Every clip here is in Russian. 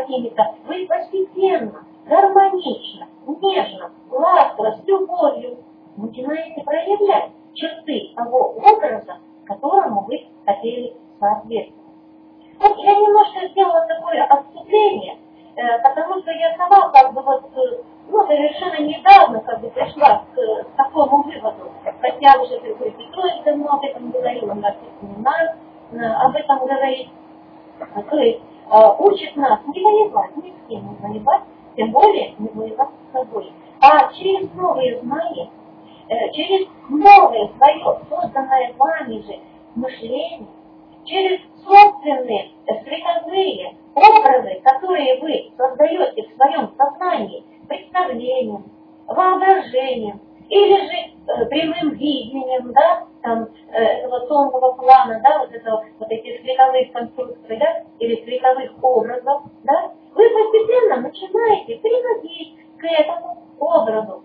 какими-то, вы постепенно, гармонично, нежно, ласково, с любовью начинаете проявлять черты того образа, которому вы хотели соответствовать. Вот я немножко сделала такое отступление, потому что я сама совершенно недавно пришла к такому выводу, хотя уже Григорий Петрович давно об этом говорил, он нас семинар об этом говорит. То есть учит нас не воевать, ни с кем не воевать, тем более не воевать с собой, а через новые знания, через новое свое, созданное вами же мышление, через собственные световые образы, которые вы создаете в своем сознании, представлением, воображением, или же прямым видением, да, этого тонкого плана, да, вот этих световых конструкций, да, или световых образов, да, вы постепенно начинаете приводить к этому образу.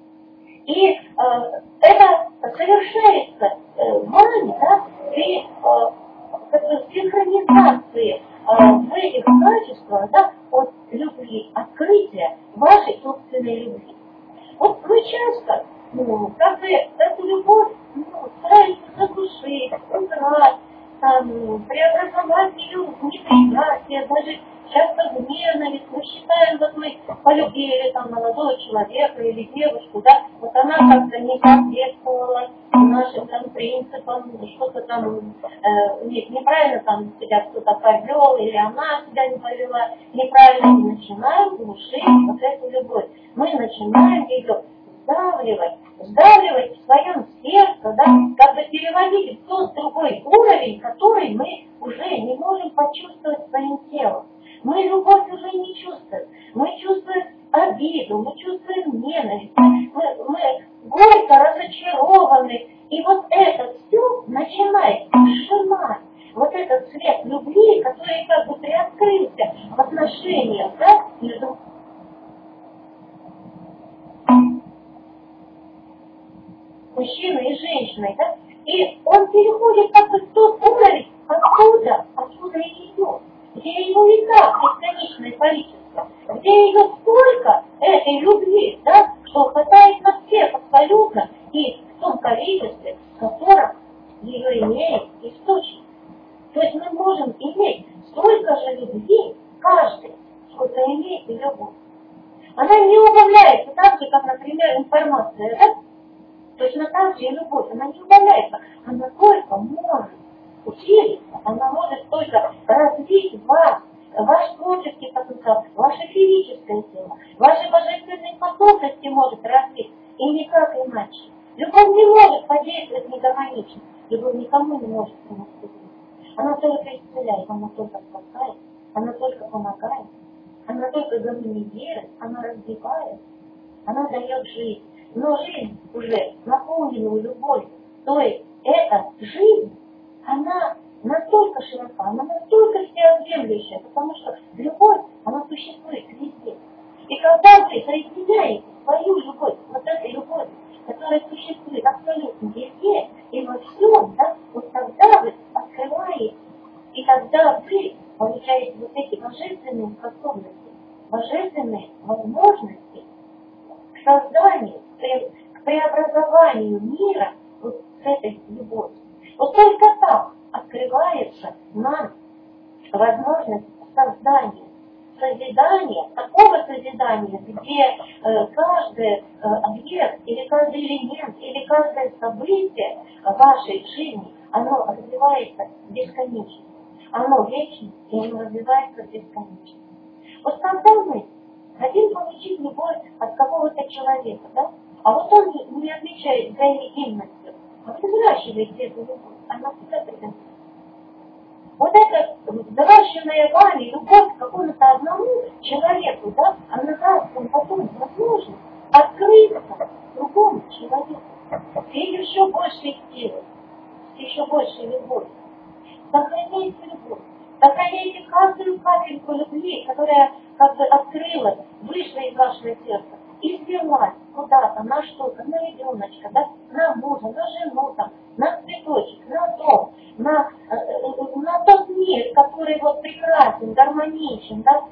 И это совершается вами, да, при синхронизации в этих качествах, да, от любви, открытия вашей собственной любви. Вот мы часто, эту любовь стараемся заглушить, убрать, преобразовать ее в неприятие, даже часто в ненависть. Мы считаем, вот мы полюбили молодого человека или девушку, да, вот она как-то не соответствовала нашим принципам, что-то неправильно себя кто-то повел, или она себя не повела неправильно, и начинаем глушить вот эту любовь. Мы начинаем ее сдавливать в своем сердце, да, переводить в тот другой уровень, который мы уже не можем почувствовать своим телом. Мы любовь уже не чувствуем. Мы чувствуем обиду, мы чувствуем ненависть, мы горько разочарованы. И вот это все начинает сжимать вот этот свет любви, который приоткрылся в отношениях, да, между мужчиной и женщиной, да, и он переходит в тот уровень, откуда и идет, где его и так бесконечное количество, где ее столько, этой любви, да, что хватает на всех абсолютно, и в том количестве, в котором ее имеет источник. То есть мы можем иметь столько же любви, каждый, сколько имеет и любовь. Она не убавляется так же, как, например, информация, да? Точно так же и любовь, она не убавляется, она только может усилиться, она может только развить вас, ваш творческий потенциал, ваше физическое тело, ваши божественные способности может развить, и никак иначе. Любовь не может подействовать негармонично, любовь никому не может приносить. Она только исцеляет, она только спасает, она только помогает, она только гармонизирует, она развивает, она дает жизнь. Но жизнь уже наполненную любовью. То есть эта жизнь, она настолько широка, она настолько всеобъемлющая, потому что любовь, она существует везде. И когда вы соединяете свою любовь, вот этой любовью, которая существует абсолютно везде и во всем, да, вот тогда вы открываете, и тогда вы получаете вот эти божественные способности, божественные возможности к созданию, к преобразованию мира вот с этой любовью. Вот только так открывается нам возможность созидания, такого созидания, где каждый объект, или каждый элемент, или каждое событие вашей жизни, оно развивается бесконечно. Оно вечно, и оно развивается бесконечно. Вот когда мы хотим получить любовь от какого-то человека, да? А вот он не отвечает взаимностью, а вы взращиваете эту любовь, она всегда придет. Вот эта взращенная вами любовь к какому-то одному человеку, да, она даст вам потом возможность открыться другому человеку, с еще большей силой, с еще большей любовью. Сохраняйте любовь. Сохраняйте каждую капельку любви, которая открылась, вышла из вашего сердца. изливать куда-то, на что-то, на ребеночка, да, на мужа, на жену, там, на цветочек, на дом, на тот мир, который вот прекрасен, гармоничен, да,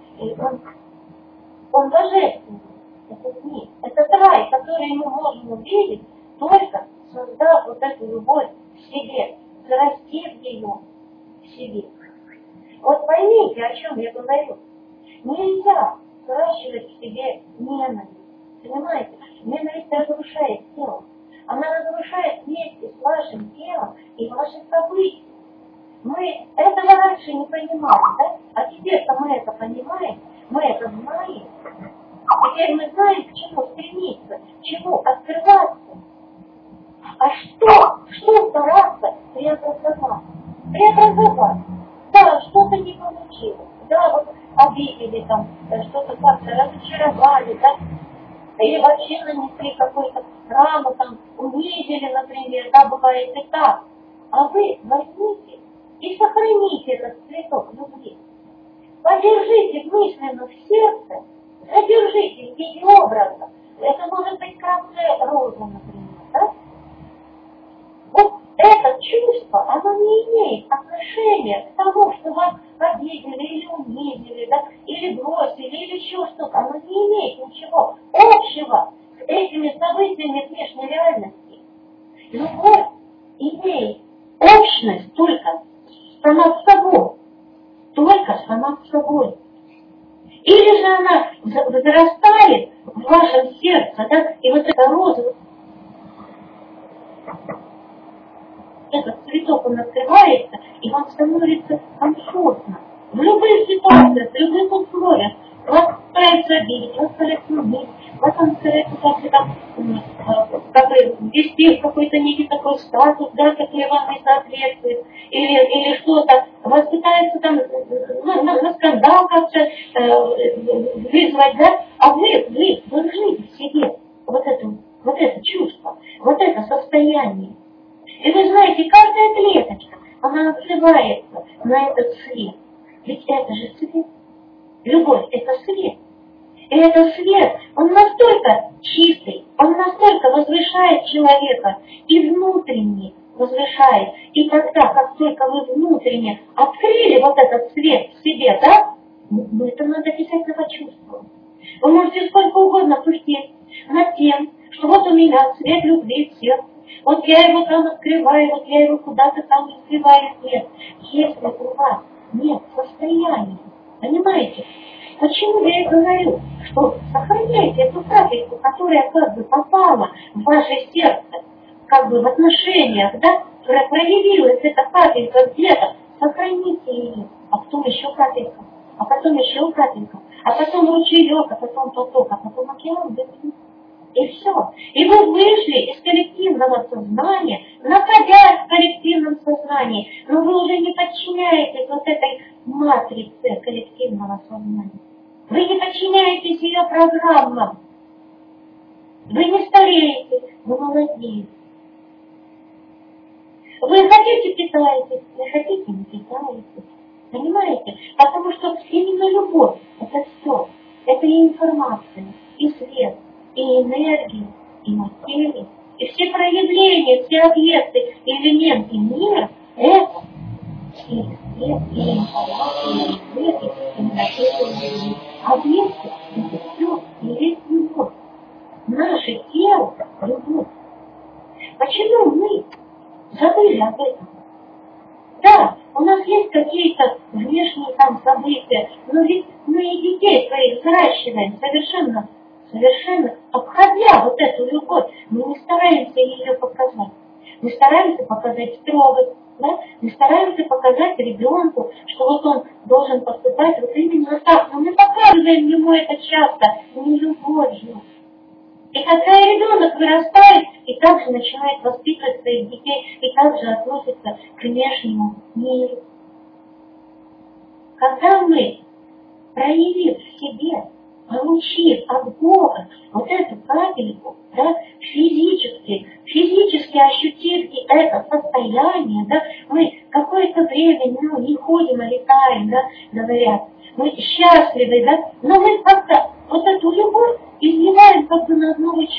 он божественный, этот мир, этот рай, который мы можем увидеть, только создав вот эту любовь в себе, зарастив ее в себе. Вот поймите, о чем я говорю. Нельзя выращивать в себе ненависть. Понимаете? Ненависть разрушает тело. Она разрушает вместе с вашим телом и ваши события. Мы этого раньше не понимали, да? А теперь-то мы это понимаем, мы это знаем. Теперь мы знаем, к чему стремиться, к чему открываться. А что стараться преобразовать? Преобразовать. Да, что-то не получилось. Да, вот обидели там, что-то как-то разочаровали, да? Или вообще нанесли какую-то рану, там, унизили, например, да, бывает и так. А вы возьмите и сохраните этот цветок любви. Подержите мысленно в сердце, задержите в виде образа. Это может быть красная роза, например, да? Вот это чувство, оно не имеет отношения к тому, что вас обидели или унизили, да, или бросили, или еще что-то. Оно не имеет ничего общего с этими событиями внешней реальности. Любовь имеет общность только сама с собой. Только сама с собой. Или же она возрастает в вашем сердце, да, и вот эта роза, этот цветок, он открывается, и вам становится комфортно. В любых ситуациях, в любых условиях. Вас стараются обидеть, вас стараются убить, вас стараются как бы ввести в какой-то некий такой статус, да, который вам не соответствует, или что-то. Вас пытаются там на скандал как-то вызвать, да, а вы держите в себе вот это чувство, вот это состояние. И вы знаете, каждая клеточка, она отзывается на этот свет. Ведь это же свет. Любовь – это свет. И этот свет, он настолько чистый, он настолько возвышает человека и внутренне возвышает. И тогда, как только вы внутренне открыли вот этот свет в себе, да, ну это надо обязательно почувствовать. Вы можете сколько угодно пустить над тем, что вот у меня свет любви в сердце. Вот я его там открываю, вот я его куда-то там открываю. Нет, если у вас нет состояния, понимаете? Почему я и говорю, что сохраняйте эту капельку, которая как бы попала в ваше сердце, как бы в отношениях, да, проявилась эта капелька где-то, сохраните ее, а потом еще капелька, а потом еще капелька, а потом ручеек, а потом поток, а потом океан, и все. И вы вышли из коллективного сознания, находясь в коллективном сознании, но вы уже не подчиняетесь вот этой матрице коллективного сознания. Вы не подчиняетесь ее программам. Вы не стареете, вы молодеете. Вы хотите питаетесь, не хотите не питаетесь. Понимаете? Потому что именно любовь – это все. Это и информация, и свет, и энергия, и материя, и все проявления, все объекты, элементы мира – это и свет, и информация, и энергия, и материя. Объекты – это все и есть любовь. Наше тело – любовь. Почему мы забыли об этом? Да, у нас есть какие-то внешние там события, но ведь мы и детей своих взращиваем совершенно обходя вот эту любовь. Мы не стараемся ее показать. Мы стараемся показать строгость, да? Мы стараемся показать ребенку, что вот он должен поступать вот именно так. Но мы показываем ему это часто не любовью. И когда ребенок вырастает и также начинает воспитывать своих детей, и также относится к внешнему миру. Когда мы, проявив в себе, получив от Бога вот эту капельку, да, физически ощутив это состояние, да, мы какое-то время не ходим, а летаем, да, говорят, мы счастливы, да, но мы как-то вот эту любовь изливаем как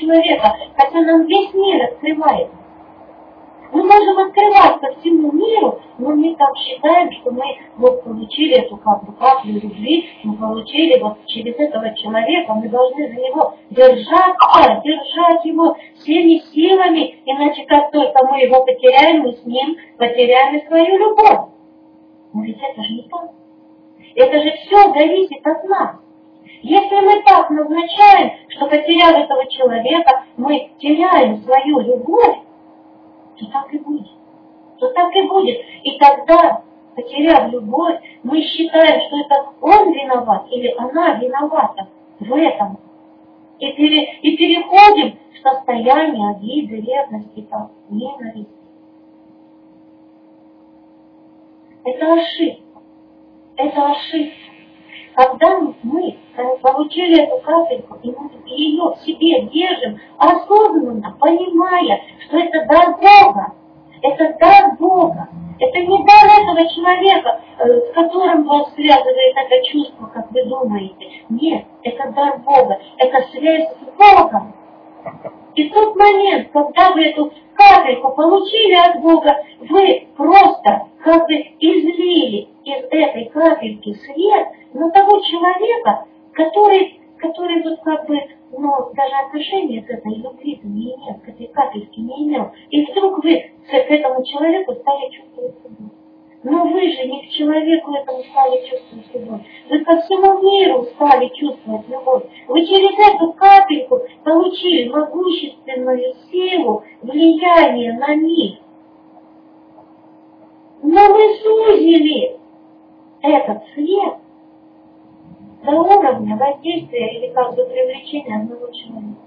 человека, хотя нам весь мир открывается. Мы можем открываться всему миру, но мы так считаем, что мы вот получили эту каплю любви, мы получили вот через этого человека, мы должны за него держать его всеми силами, иначе как только мы его потеряем, мы с ним потеряем и свою любовь. Но ведь это же не то. Это же все зависит от нас. Если мы так назначаем, что потеряв этого человека, мы теряем свою любовь, то так и будет. И тогда, потеряв любовь, мы считаем, что это он виноват или она виновата в этом. И переходим в состояние обиды, ревности, ненависти. Это ошибка. Когда мы получили эту капельку, и мы ее в себе держим, осознанно понимая, что это дар Бога, это не дар этого человека, с которым вас связывает это чувство, как вы думаете. Нет, это дар Бога, это связь с Богом. И в тот момент, когда вы эту капельку получили от Бога, вы просто как бы излили из этой капельки свет на того человека, который вот как бы, даже отношения к этой любви не имел, к этой капельке не имел. И вдруг вы к этому человеку стали чувствовать любовь. Но вы же не к человеку этому стали чувствовать любовь. Вы ко всему миру стали чувствовать любовь. Вы через эту капельку получили могущественную силу влияния на мир. Но мы сузили этот свет до уровня воздействия или как бы привлечения одного человека.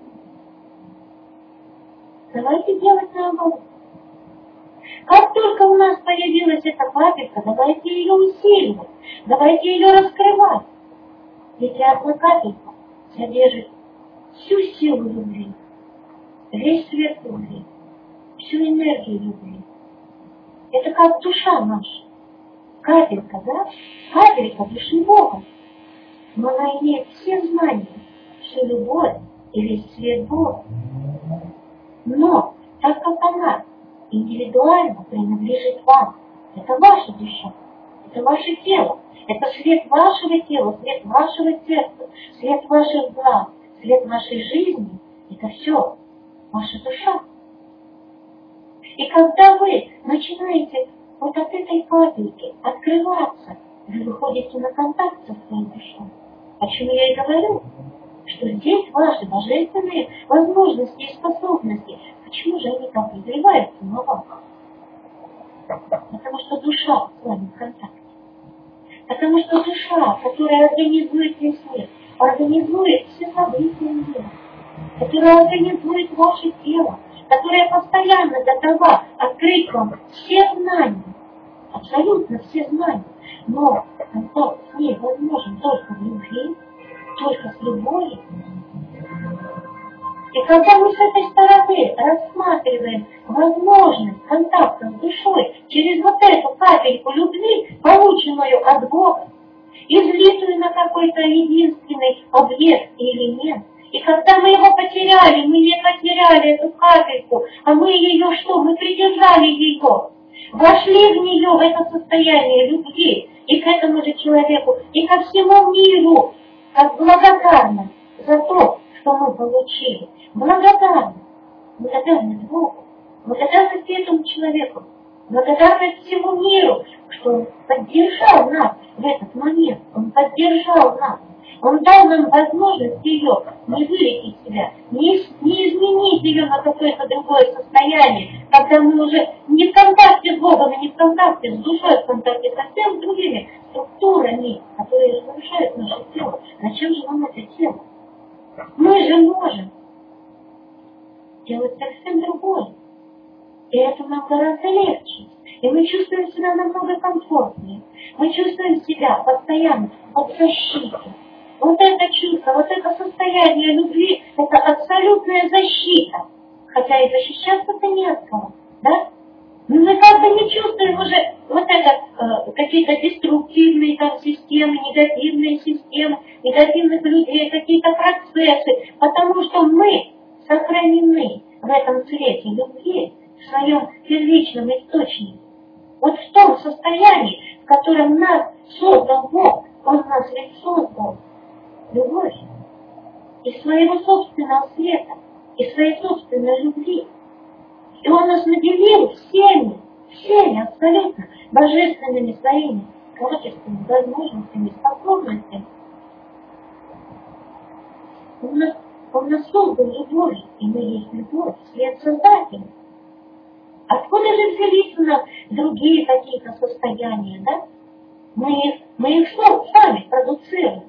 Давайте делать наоборот. Как только у нас появилась эта капелька, давайте ее усиливать, давайте ее раскрывать. Ведь одна капелька содержит всю силу любви, весь свет любви, всю энергию любви. Это как душа наша. Капелька, да? Капелька души Бога. Но она имеет все знания, всю любовь и весь свет Бога. Но, так как она индивидуально принадлежит вам, это ваша душа, это ваше тело, это свет вашего тела, свет вашего сердца, свет ваших глаз, свет вашей жизни, это все ваша душа. И когда вы начинаете вот от этой капельки открываться, вы выходите на контакт со своей душой. Почему я и говорю, что здесь ваши божественные возможности и способности, почему же они так изливаются на вас? Потому что душа с вами в контакте. Потому что душа, которая организует весь мир, организует все события мира, которая организует ваше тело, которая постоянно готова открыть вам все знания, абсолютно все знания, но контакт с ней возможен только в любви, только с любовью. И когда мы с этой стороны рассматриваем возможность контакта с душой через вот эту капельку любви, полученную от Бога, излитую на какой-то единственный объект или нет, и когда мы его потеряли, мы не потеряли эту капельку, а мы ее что? Мы придержали ее, вошли в нее, в это состояние любви, и к этому же человеку, и ко всему миру, как благодарность за то, что мы получили. Благодарность Богу, благодарность этому человеку, благодарность всему миру, что он поддержал нас в этот момент, он поддержал нас. Он дал нам возможность ее не вылить из себя, не изменить ее на какое-то другое состояние, когда мы уже не в контакте с Богом, и не в контакте с душой, в контакте со всеми другими структурами, которые разрушают наше тело. Зачем же нам это тело? Мы же можем делать совсем другое. И это нам гораздо легче. И мы чувствуем себя намного комфортнее. Мы чувствуем себя постоянно под защитой. Вот это чувство, вот это состояние любви, это абсолютная защита. Хотя и защищаться-то не от кого, да? Но мы как бы не чувствуем уже вот это, какие-то деструктивные там системы, негативные системы, негативных людей, какие-то процессы, потому что мы сохранены в этом цвете любви, в своем первичном источнике. Вот в том состоянии, в котором нас создал Бог, Он нас ведь создал любовь из своего собственного света, из своей собственной любви. И Он нас наделил всеми абсолютно божественными своими качествами, возможностями, способностями. Он нас создал любовь, и мы есть любовь, свет Создателя. Откуда же взялись у нас другие какие-то состояния, да? Мы их сами продуцируем.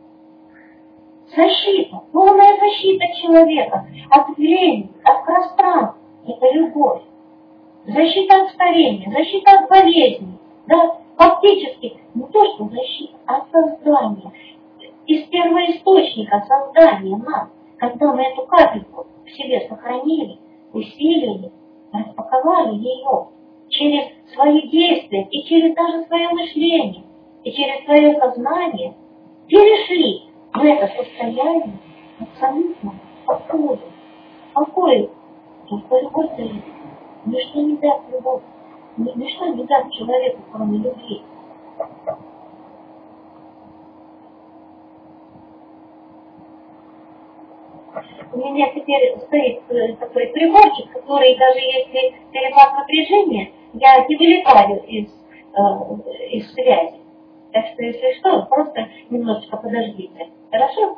Защита, полная защита человека от времени, от пространства. Это любовь. Защита от старения, защита от болезней. Да? Фактически не то, что защита, а создание. Из первоисточника создания нас, когда мы эту капельку в себе сохранили, усилили, распаковали ее через свои действия и через даже свое мышление, и через свое сознание, перешли в это состояние абсолютно покоя. Только любовь дает. Ничто не даст любовь. Ничто не даст человеку, кроме любви. У меня теперь стоит такой приборчик, который даже если перепад напряжения, я не вылетаю из связи. Так что, если что, просто немножечко подождите. Хорошо?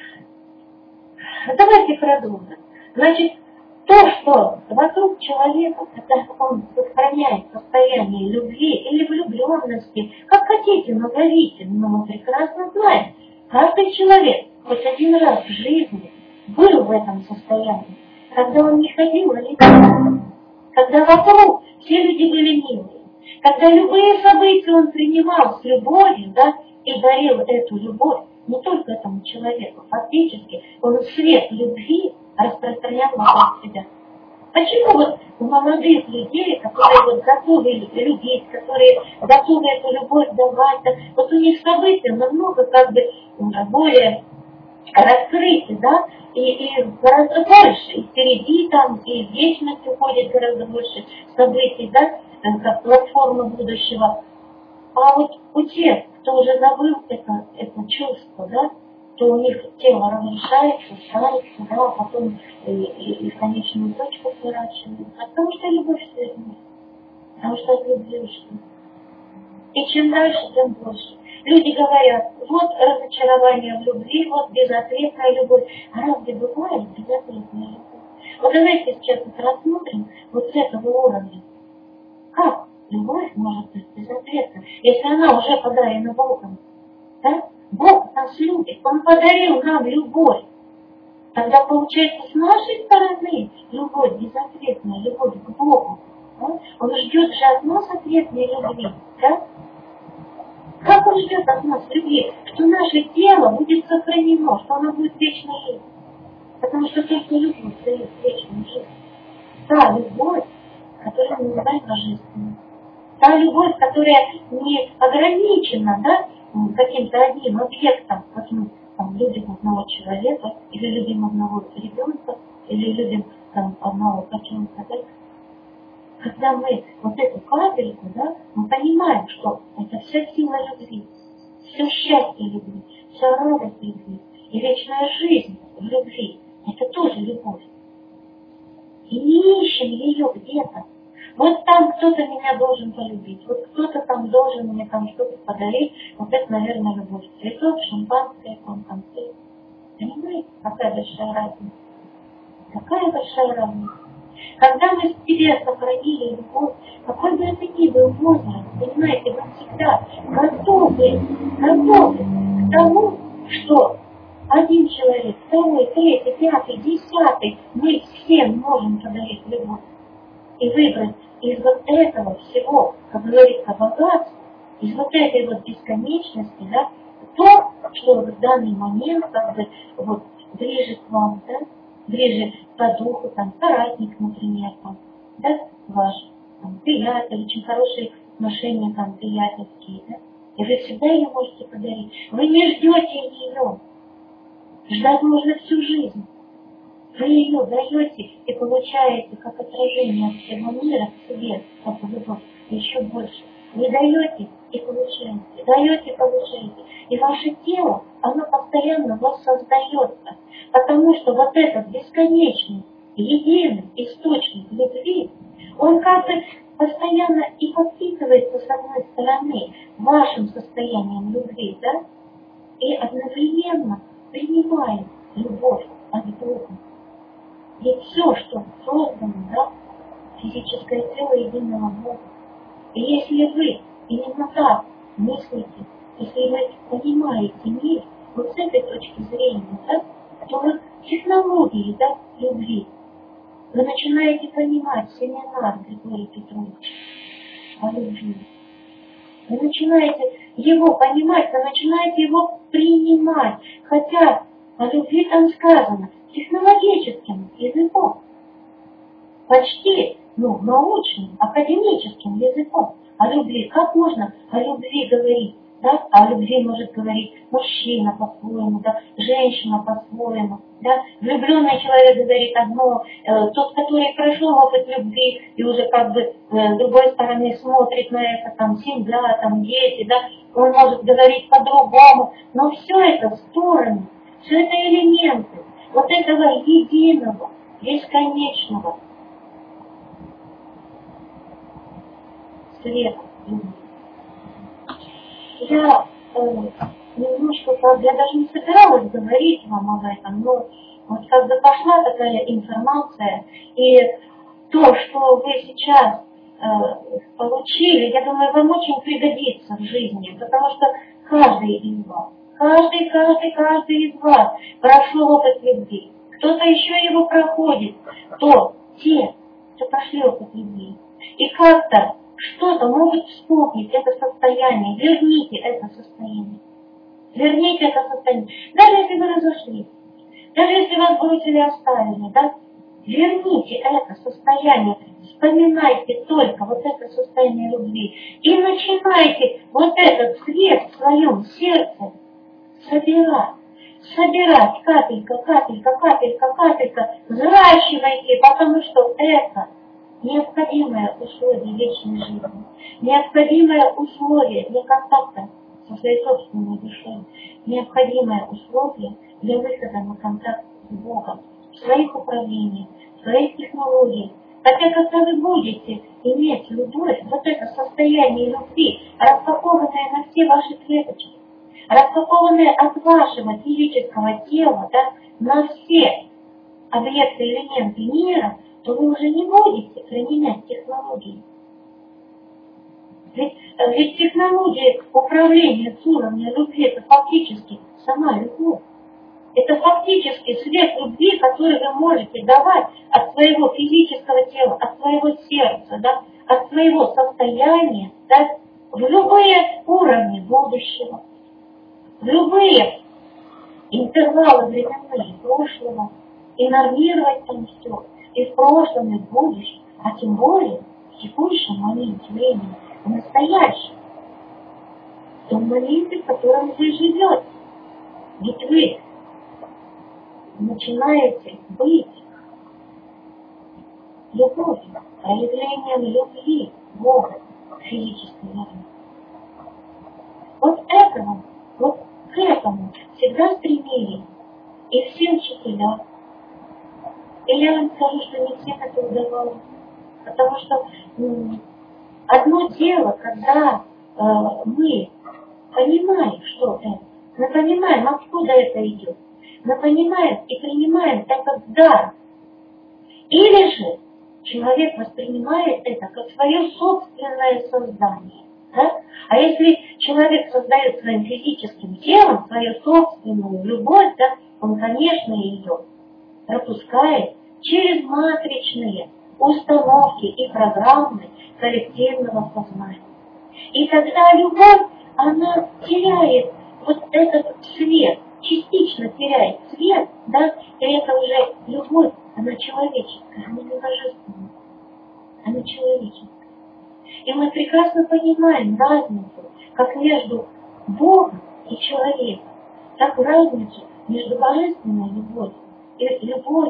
Давайте продолжим. Значит, то, что вокруг человека, когда он сохраняет состояние любви или влюбленности, как хотите, назовите, но мы прекрасно знаем, каждый человек хоть один раз в жизни был в этом состоянии, когда он не ходил на лицо, когда вокруг все люди были милые, когда любые события он принимал с любовью, да, и дарил эту любовь не только этому человеку, фактически он свет любви распространял вокруг себя. Почему вот у молодых людей, которые вот готовы любить, которые готовы эту любовь давать, да, вот у них события намного как бы более раскрыты, да, и гораздо больше, и впереди там, и в вечность уходит гораздо больше событий, да, как платформа будущего. А вот у тех, кто уже забыл это чувство, да, то у них тело разрушается, старится, да, а потом и в конечную точку сворачивается. Потому что любовь свернет, потому что от любви ушли. И чем дальше, тем больше. Люди говорят, вот разочарование в любви, вот безответная любовь. А разве бывает безответная любовь? Вот давайте сейчас вот рассмотрим вот с этого уровня. Как любовь может быть безответной, если она уже подарена Богом? Да? Бог нас любит, Он подарил нам любовь. Тогда получается с нашей стороны любовь безответная, любовь к Богу. Да? Он ждет же от нас ответной любви. Да? Как Он ждет от нас любви? Что наше тело будет сохранено, что оно будет вечно жить. Потому что только любовь дает вечную жизнь. Та любовь, которую мы называем божественной. Та любовь, которая не ограничена, да, каким-то одним объектом, как мы там, любим одного человека, или любим одного ребенка, или любим там, одного котенка, да. Когда мы вот эту капельку, да, мы понимаем, что это вся сила любви, все счастье любви, вся радость любви и вечная жизнь в любви. Это тоже любовь. И не ищем ее где-то. Вот там кто-то меня должен полюбить, вот кто-то там должен мне там что-то подарить. Вот это, наверное, любовь. Цветок, шампанское, конфет. Понимаете, какая большая разница? Какая большая разница. Когда мы в себе сохранили любовь, какой бы это ни был возраст, понимаете, мы всегда готовы к тому, что один человек, второй, третий, пятый, десятый, мы всем можем подарить любовь. И выбрать из вот этого всего, как говорится, богатства, из вот этой вот бесконечности, да, то, что в данный момент как бы вот ближе к вам, да, ближе по духу, там, соратник, например, там, да, ваш там, приятель, очень хорошие отношения там приятельские, да, и вы всегда ее можете подарить. Вы не ждете ее. Ждать можно всю жизнь. Вы ее даете и получаете как отражение от всего мира к себе, как любовь, еще больше. Вы даете и получаете, даете и получаете. И ваше тело, оно постоянно воссоздается, потому что вот этот бесконечный, единый источник любви, он как бы постоянно и подпитывается с одной стороны вашим состоянием любви, да, и одновременно принимает любовь от Бога. Ведь все, что создано, да, физическое тело единого Бога. И если вы именно так мыслите, если вы понимаете мир вот с этой точки зрения, да, то вот технологии, да, любви, вы начинаете понимать семинар Григория Петровича о любви. Вы начинаете его понимать, вы начинаете его принимать. Хотя о любви там сказано технологическим языком. Почти, научным, академическим языком. О любви. Как можно о любви говорить? Да? О любви может говорить мужчина по-своему, да? Женщина по-своему. Да? Влюбленный человек говорит одно, тот, который прошел опыт любви и уже как бы с другой стороны смотрит на это, там семья, там дети, да? Он может говорить по-другому. Но все это стороны, все это элементы вот этого единого, бесконечного света любви. Я немножко, я даже не собиралась говорить вам об этом, но вот как бы пошла такая информация, и то, что вы сейчас получили, я думаю, вам очень пригодится в жизни, потому что каждый из вас, каждый из вас прошел опыт любви. Кто-то еще его проходит, те, кто прошли опыт любви. И как-то что-то могут вспомнить это состояние, верните это состояние. Верните это состояние. Даже если вы разошлись, даже если вас бросили и оставили, да, верните это состояние, вспоминайте только вот это состояние любви и начинайте вот этот свет в своем сердце собирать капелька, взращивайте, потому что это необходимое условие вечной жизни, необходимое условие для контакта со своей собственной душой, необходимое условие для выхода на контакт с Богом, в своих управлениях, в своих технологиях. Хотя когда вы будете иметь любовь, вот это состояние любви, распакованное на все ваши клеточки, распакованное от вашего физического тела, да, на все объекты, элементы мира, то вы уже не будете применять технологии. Ведь технология управления с уровня любви – это фактически сама любовь. Это фактически свет любви, который вы можете давать от своего физического тела, от своего сердца, да, от своего состояния, да, в любые уровни будущего, в любые интервалы временные прошлого, и нормировать там все. И в прошлом, и в будущем, а тем более в текущем моменте времени, в настоящем, в том моменте, в котором вы живете. Ведь вы начинаете быть любовью, проявлением любви Бога в физической мире. Вот к этому всегда стремились и все учителя. И я вам скажу, что не всем это удавалось. Потому что одно дело, когда мы понимаем, что это, мы понимаем, откуда это идет, мы понимаем и принимаем это как дар. Или же человек воспринимает это как свое собственное создание. Да? А если человек создает своим физическим телом свою собственную любовь, да, он, конечно, ее пропускает через матричные установки и программы коллективного сознания. И тогда любовь, она теряет вот этот свет, частично теряет свет, да, и это уже любовь, она человеческая, она не божественная, она человеческая. И мы прекрасно понимаем разницу, как между Богом и человеком, так разницу между божественной любовью и любовью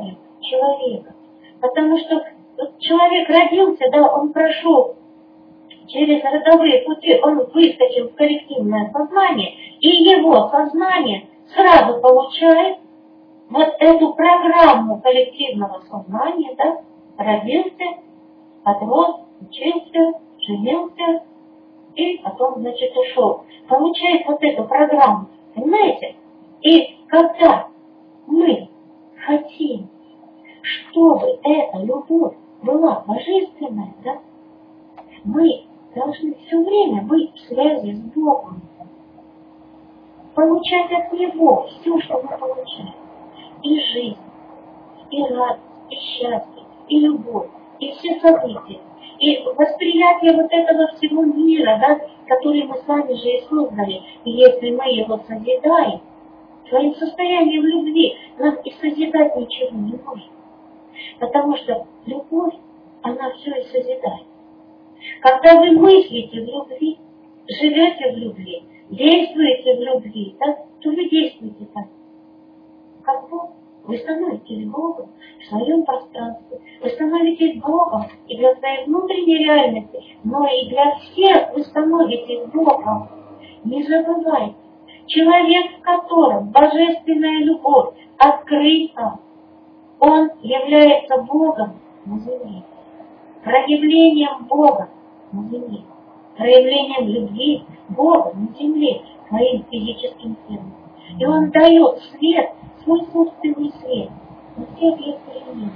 человека. Потому что человек родился, да, он прошел через родовые пути, он выскочил в коллективное сознание, и его сознание сразу получает вот эту программу коллективного сознания, да, родился, подрос, учился, женился, и потом, значит, ушел. Получает вот эту программу, понимаете? И когда мы хотим, чтобы эта любовь была божественная, да, мы должны все время быть в связи с Богом, получать от Него все, что мы получаем. И жизнь, и радость, и счастье, и любовь, и все события, и восприятие вот этого всего мира, да, который мы сами же и создали. И если мы его созидаем, своим состоянием любви нам и созидать ничего не нужно. Потому что любовь, она все и созидает. Когда вы мыслите в любви, живете в любви, действуете в любви, да, то вы действуете так, как Бог. Вы становитесь Богом в своем пространстве. Вы становитесь Богом и для своей внутренней реальности, но и для всех вы становитесь Богом. Не забывайте, человек, в котором божественная любовь открыта, он является Богом на земле, проявлением Бога на земле, проявлением любви Бога на земле своим физическим телом. И он дает свет, свой собственный свет на всех явлениях.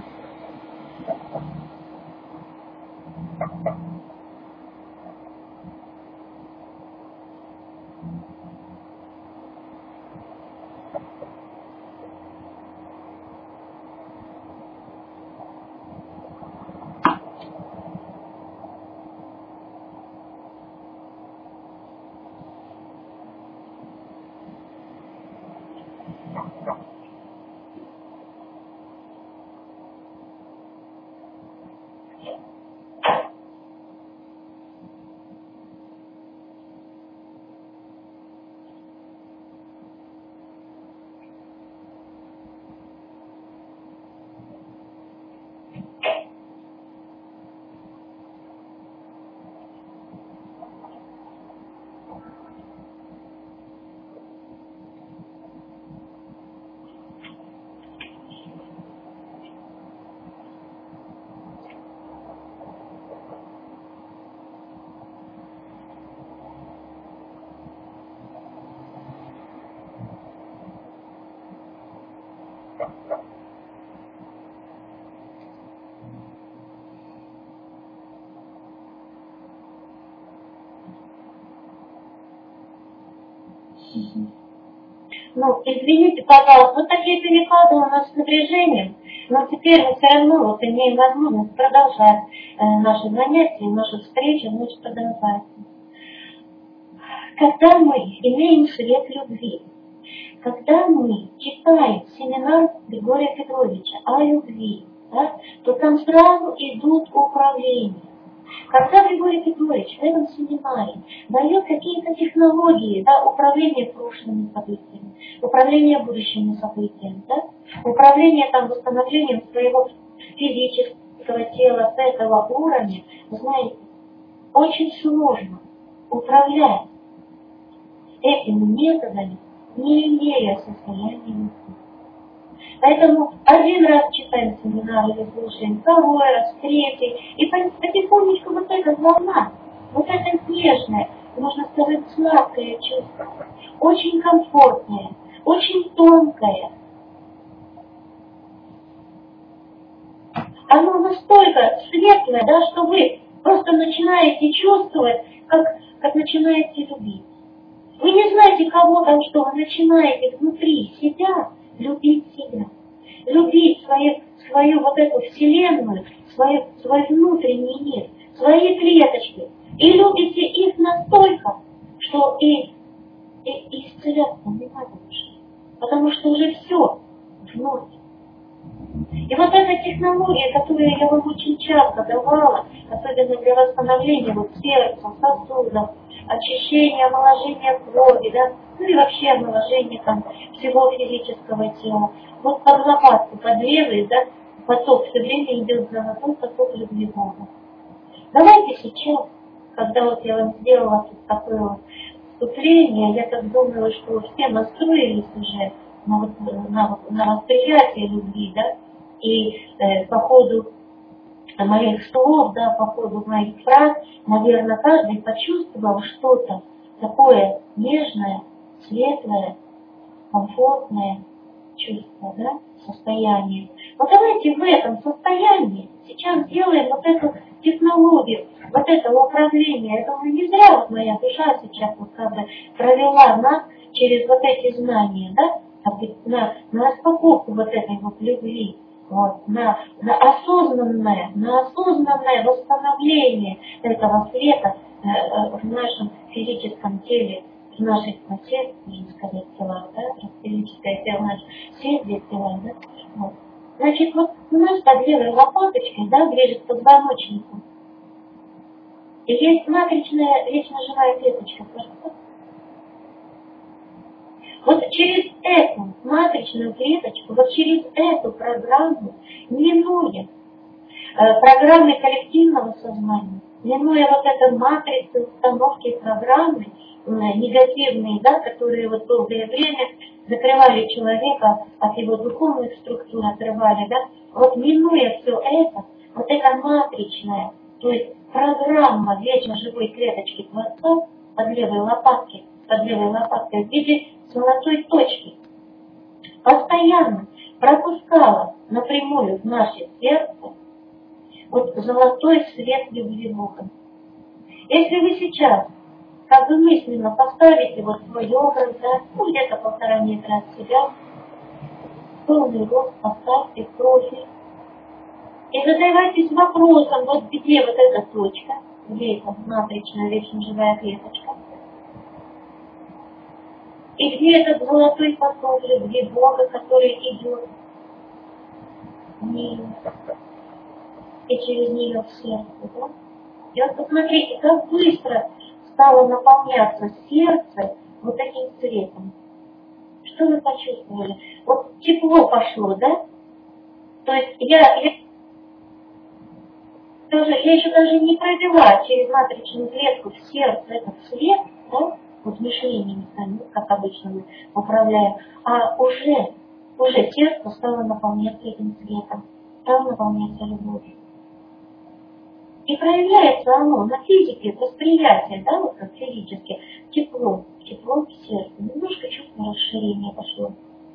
Ну, извините, пожалуйста, вот такие переклады у нас с напряжением, но теперь мы все равно вот имеем возможность продолжать наши занятия, наши встречи, значит, продолжать. Когда мы имеем свет любви, когда мы читаем семинар Григория Петровича о любви, да, то там сразу идут управления. Когда Григорий Петрович в этом семинаре дает какие-то технологии, да, управления прошлыми событиями, управления будущими событиями, да, управление там восстановлением своего физического тела с этого уровня, вы знаете, очень сложно управлять этими методами, не имея состояния любви. Поэтому один раз читаем семинар или слушаем, второй раз, третий, и потихонечку вот эта волна, вот это нежное, можно сказать, сладкое чувство, очень комфортное, очень тонкое. Оно настолько светлое, да, что вы просто начинаете чувствовать, как начинаете любить. Вы не знаете, кого там что, вы начинаете внутри себя любить себя. Любить свою вот эту вселенную, свой внутренний мир, свои клеточки. И любите их настолько, что и исцеляться не надо уже. Потому что уже все внутри. И вот эта технология, которую я вам очень часто давала, особенно для восстановления вот сердца, сосудов, очищения, омоложения крови, да, ну и вообще омоложения там всего физического тела. Вот под лопатку подрезать, да, поток, все время идет золотой поток любви Бога. Давайте сейчас, когда вот я вам сделала тут такое вот вступление, я так думала, что все настроились уже на восприятие любви, да, и по ходу моих слов, да, по ходу моих фраз, наверное, каждый почувствовал что-то такое нежное, светлое, комфортное чувство, да, состояние. Вот давайте в этом состоянии сейчас сделаем вот эту технологию, вот это управление. Это не зря вот моя душа сейчас вот как бы провела нас через вот эти знания, да, на распаковку вот этой вот любви. Вот, на осознанное восстановление этого света в нашем физическом теле, в наших телах, можно сказать, телах, да, физическое тело наше, все две тела, да. Вот. Значит, вот у нас под левой лопаточкой, да, ближе к позвоночнику, и есть матричная вечно живая клеточка, кажется. Вот через эту матричную клеточку, вот через эту программу, минуя программы коллективного сознания, минуя вот эту матрицу установки программы, негативные, да, которые вот долгое время закрывали человека от его духовных структур, отрывали, да, вот минуя все это, вот эта матричная, то есть программа вечно живой клеточки Творца под левой лопаткой в виде золотой точки, постоянно пропускала напрямую в наше сердце вот золотой свет любви Бога. Если вы сейчас как бы мысленно поставите вот свой образ, да, ну где-то 1,5 метра от себя, полный рост поставьте в профиль, и задавайтесь вопросом, вот где вот эта точка, где эта матричная вечно живая клеточка, и где этот золотой поток любви Бога, который идет вниз, и через нее в сердце, да? И вот посмотрите, как быстро стало наполняться сердце вот этим цветом. Что вы почувствовали? Вот тепло пошло, да? То есть я еще даже не провела через матричную клетку в сердце этот свет, да? Вот мышлением, как обычно мы управляем, а уже сердце стало наполняться этим светом, стало наполняться любовью. И проявляется оно на физике, восприятие, да, вот как физически, тепло в сердце, немножко чувство расширения пошло.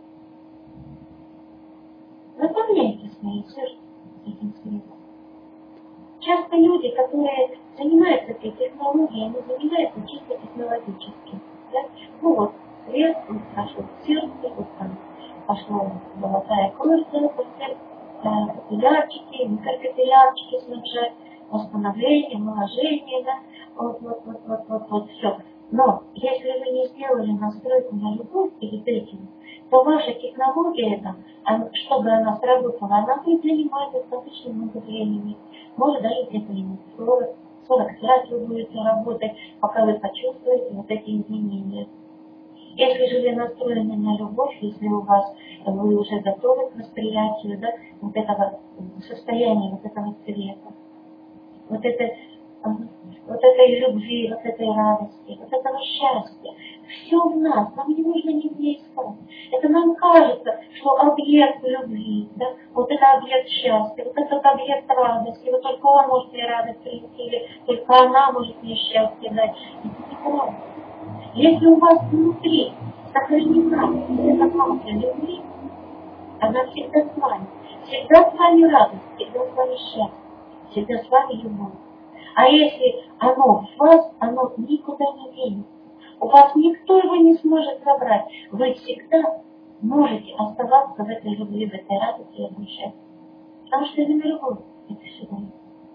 Наполняйте свое сердце этим светом. Часто люди, которые занимаются этой технологией, они занимаются чисто технологически. Да? Ну вот, свет, он пошел в сердце, вот там пошла золотая кровь, капиллярчики, микрокапиллярчики снабжать, восстановление, наложение, да, вот, все. Но если вы не сделали настройку на любовь перед этим, то ваша технология, чтобы она сработала, она будет занимать достаточно много времени. Может даже где-то минут 45 вы будете работать, пока вы почувствуете вот эти изменения. Если же вы настроены на любовь, если вы уже готовы к восприятию, да, вот этого состояния, вот этого цвета, вот этой любви, вот этой радости, вот этого счастья. Все в нас, нам не нужно нигде искать. Это нам кажется, что объект любви, да, вот это объект счастья, вот этот объект радости, вот только он может мне радость принести, или только она может мне счастье дать. Это неправда. Если у вас внутри сохранена эта память любви, она всегда с вами радость, всегда с вами счастье, всегда с вами любовь. А если оно в вас, оно никуда не денется. У вас никто его не сможет забрать. Вы всегда можете оставаться в этой любви, в этой радости и этом счастье. Потому что именно любовь это все дает.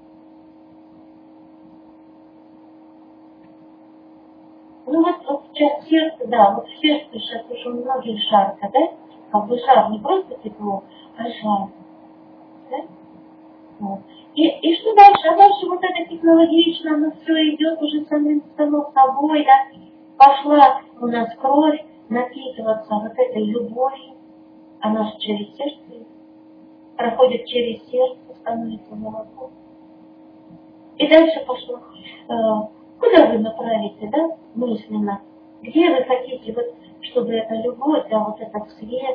Ну вот сейчас сердце, да, вот в сердце сейчас уже у многих жарко, да? Как бы жар, не просто тепло, а жар. Да? Вот. И что дальше? А дальше вот это технологично, оно все идет уже само собой, да? Пошла у нас кровь напитываться вот этой любовью, она же через сердце. проходит через сердце, становится молоком. И дальше пошло. Куда вы направите, да, мысленно? Где вы хотите, вот, чтобы эта любовь, да, вот этот свет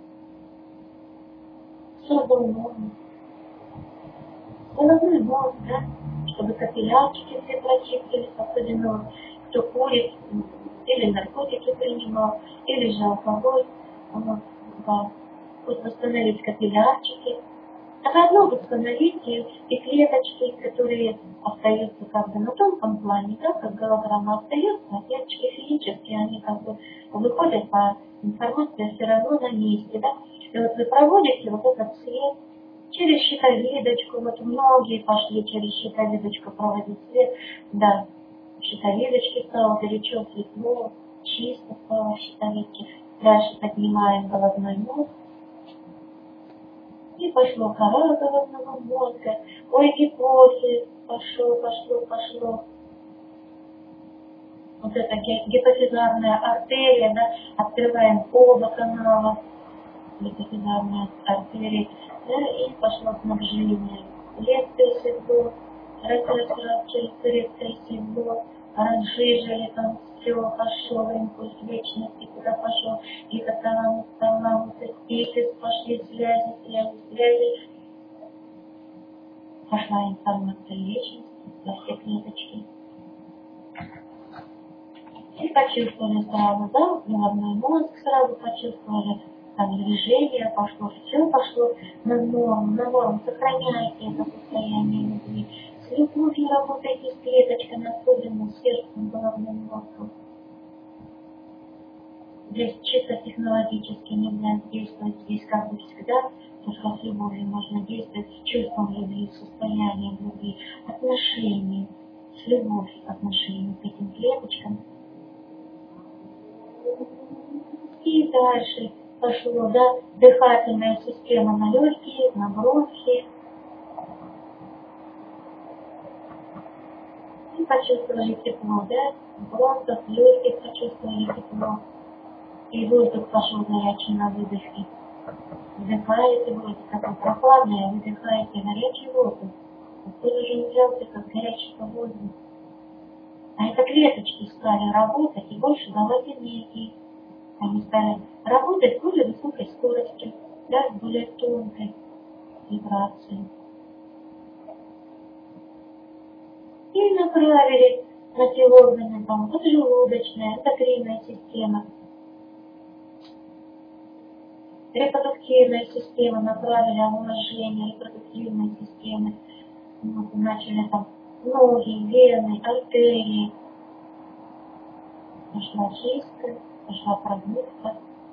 создал норму? Головной мозг, да, чтобы капиллярчики все прочистились, особенно кто курит, или наркотики принимал, или же алкоголь, да, вот восстановить капиллярчики. А заодно восстановить и клеточки, которые остаются как бы на тонком плане, да, как голограмма остается, а клеточки физические, они как бы выходят, а информация все равно на месте, да. И вот вы проводите вот этот свет через щитовидочку, вот многие пошли через щитовидочку проводить свет, да, в щитовидочке стало горячо, светло, чисто стало в щитовидке. Дальше поднимаем головной мозг. И пошло кора головного мозга. Ой, гипофиз, пошло. Вот эта гипофизарная артерия, да, открываем оба канала гипофизарной артерии, да, и пошло снабжение лекции седло, раз через лекции седло, разжижили там все, пошел импульс вечности, куда пошел, гипоталамус, таламус, эпифиз, пошли связи. Пошла информация вечности во все клеточки. И почувствовали сразу, да, головной мозг сразу почувствовали, там движение пошло, все пошло на норму, сохраняйте это состояние любви. С любовью работайте с клеточками, особенно с сердцем, головным мозгом. Здесь чисто технологически нельзя действовать, здесь как бы всегда, только с любовью можно действовать, с чувством любви, с состоянием любви, отношением, с любовью отношением к этим клеточкам. И дальше пошло, да, дыхательная система на легкие, на бронхи. И почувствовали тепло, да, в бронхах, легких почувствовали тепло. И воздух пошел горячий на выдохе. Вдыхаете воздух, такой прохладный, а выдыхаете горячий воздух. Откуда же он взялся, как горячий воздух? А это клеточки стали работать и больше давать энергии. Они стали работать с более высокой скоростью, да, с более тонкой вибрацией. И направили на те органы, там, поджелудочная, эндокринная система, репродуктивная система, направили омоложение репродуктивной системы. Вот, начали там ноги, вены, артерии. Пошла чистка, пошла пробудка.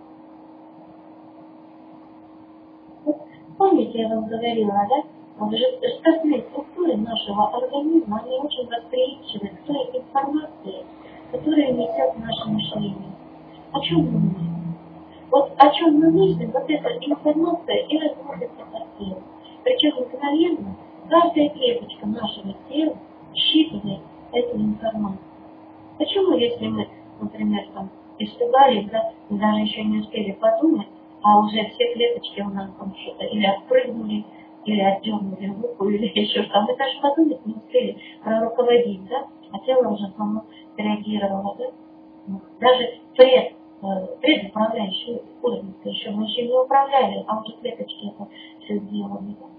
Вот, помните, я вам говорила, да? Жесткостные структуры нашего организма, они очень восприимчивы к той информации, которую несет наше мышление. О чем мы мыслим? Вот о чем мы мыслим, вот эта информация и разносится по телу. Причем мгновенно каждая клеточка нашего тела считывает эту информацию. Почему, если мы, например, там, испугались, да, мы даже еще не успели подумать, а уже все клеточки у нас там что-то или отпрыгнули, или отдернули руку, или еще что-то. Мы даже подумать не успели руководить, да, а тело уже само реагировало, да. Даже предуправляющий уровень, еще мы еще не управляли, а уже клеточки это все сделали, да.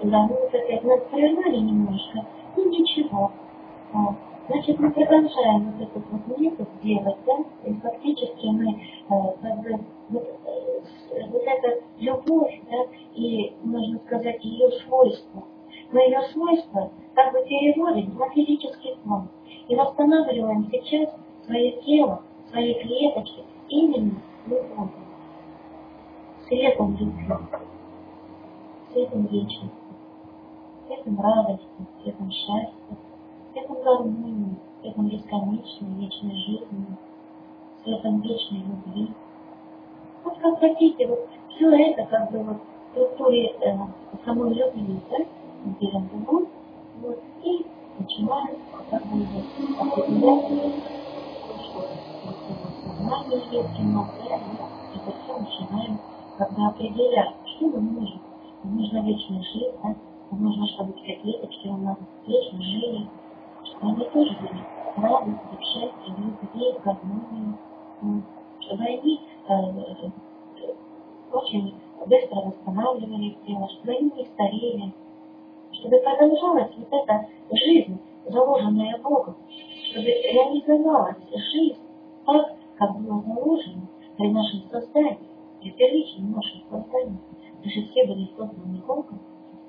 Да, ну вот опять нас прервали немножко, ну ничего. Значит, мы продолжаем вот этот вот метод делать, да, и фактически мы как бы вот эта любовь, да, и, можно сказать, ее свойства. Мы ее свойства как бы переводим на физический план и восстанавливаем сейчас свое тело, свои клеточки именно любовью, светом любви, светом вечности, светом радости, светом счастья, светом гармонии, светом бесконечной, вечной жизни, светом вечной любви. Вот как хотите, вот все это как бы вот в структуре самой любви, да, мы берем любовь, вот, и начинаем как бы вот определять сознание есть, это все начинаем как бы определять, что нам нужно. Нам нужна вечная жизнь, да? Нам нужно, чтобы все клеточки у нас вечно жили, чтобы они тоже были в радости, в счастье, в любви, в гармонии, чтобы они очень быстро восстанавливали тело, чтобы они не старели, чтобы продолжалась вот эта жизнь, заложенная Богом, чтобы реализовалась жизнь так, как было заложено при нашем создании, при первичном нашем создании. Мы же все были созданы Богом,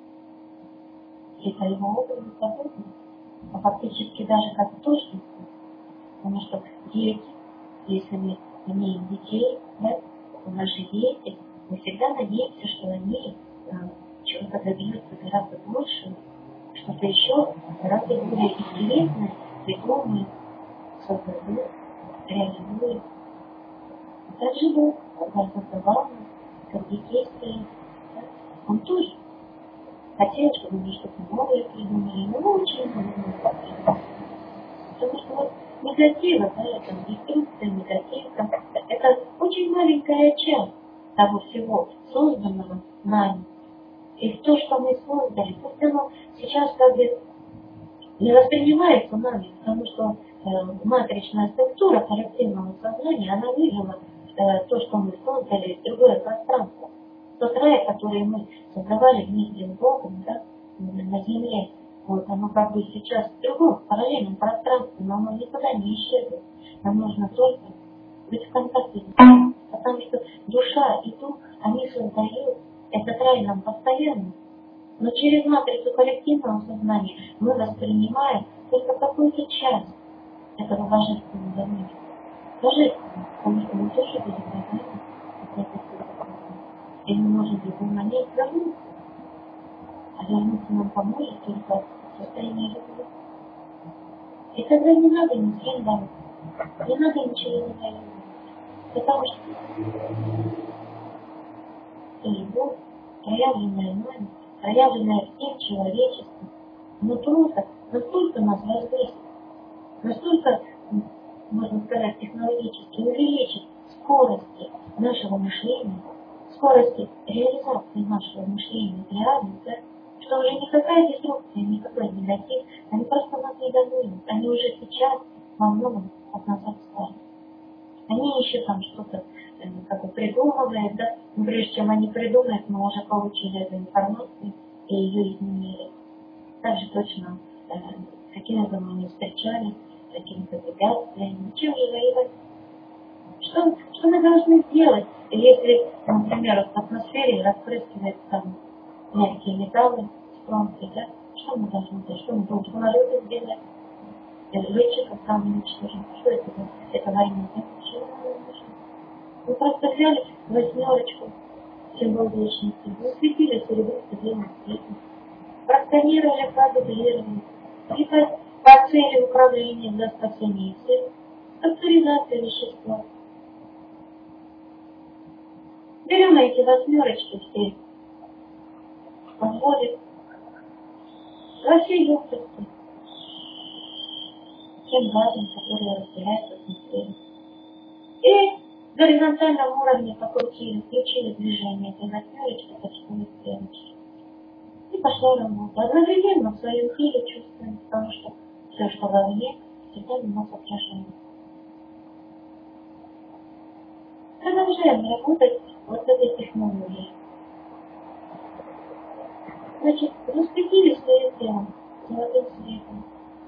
и по Его образу подобно, а фактически даже как тождество, потому что дети, если мы имеем детей, да, то наши дети, мы всегда надеемся, что они чего-то добьются гораздо больше, что-то еще гораздо более интересное, придумают, создадут, реализуют. Так же Бог, когда создавал нас, как детей своих, да, Он тоже хотел, чтобы мы что-то новое придумали, но очень много придумали. Потому что вот негатива, да, это деструкция, негативка, это очень маленькая часть того всего, созданного нами. И то, что мы создали, пусть оно сейчас как бы не воспринимается нами, потому что матричная структура коллективного сознания, она вывела то, что мы создали, в другое пространство. Тот рай, который мы создавали вместе с Богом, да, на земле, вот, оно как бы сейчас в другом параллельном пространстве, но оно никуда не исчезнет. Нам нужно только быть в контакте с Богом, потому что душа и дух, они создают этот рай нам постоянно. Но через матрицу коллективного сознания мы воспринимаем только какую-то часть этого божественного мира. Божественного, потому что мы тоже были рождены от этой силы. И мы можем в любой момент вернуться. А вернуться нам поможет только состояние любви. И тогда не надо ни с кем бороться, не надо ничего не доверять. Потому что любовь, проявленная нами, проявленная всем человечеством, но просто настолько нас возвысит, настолько, можно сказать, технологически увеличит скорости нашего мышления, скорости реализации нашего мышления в реальности, да, что уже никакая деструкция, никакой негатив, они просто нас не догонят, они уже сейчас во многом от нас отстали. Они еще там что-то как бы придумывают, да, но прежде чем они придумают, мы уже получили эту информацию и ее изменили. Так же точно, какими бы мы ни встречались, какими-то препятствиями, чем же воевать? Что мы должны сделать, если, например, в атмосфере распрыскивается там мягкие металлы, стронки, да? Что мы должны делать? Что мы должны самолеты сделать? Летчиков там уничтожим. Что это было? Это война, да? Чего нам нужно? Мы просто взяли восьмерочку, символ вечности, засветили серебристым длинным цветом, просканировали, продублировали, и по цели управления для спасения сил, структуризация вещества. Берем эти восьмерочки теперь, подводим во всей емкости тем газом, которые разделяются в атмосфере. И в горизонтальном уровне покрутили, включили движение этой восьмерочки, почтовой стрелочки. И пошла работа. Одновременно в своем теле чувствуем, потому что все, что вовне, всегда у нас отражает. Продолжаем работать вот с этой технологией. Значит, засветили свое тело золотым светом.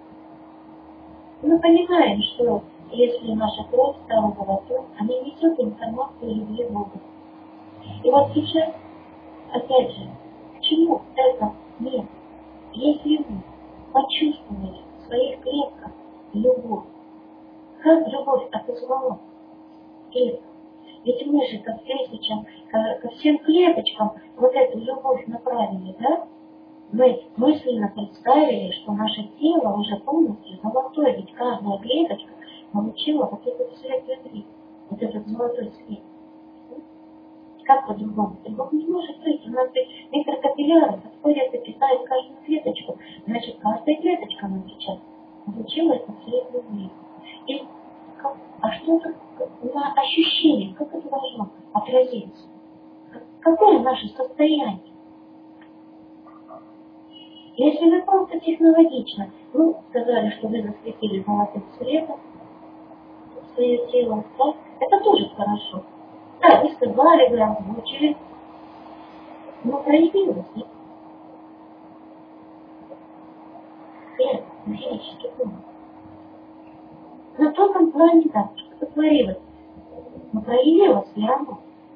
Мы понимаем, что если наша кровь стала золотой, она несет информацию любви Бога. И вот сейчас, опять же, почему это нет? Если вы почувствовали в своих клетках любовь, как любовь отозвала клетку? Ведь мы же ко всем клеточкам вот эту любовь направили, да? Мы мысленно представили, что наше тело уже полностью золотое, ведь каждая клеточка получила вот этот свет любви, вот этот золотой свет. Как по-другому? Другого не может быть. У нас микрокапилляры подходят и питают каждую клеточку. Значит, каждая клеточка нам сейчас получила этот свет любви. И что это на ощущение, как это должно отразиться? Какое наше состояние? Если вы просто технологично, сказали, что вы засветили золотым светом свое тело, да, это тоже хорошо. Да, вы сказали, вы озвучили, но проявилось, нет? Свет, физический ум. На тонком плане, да, что-то творилось, но проявилось все равно.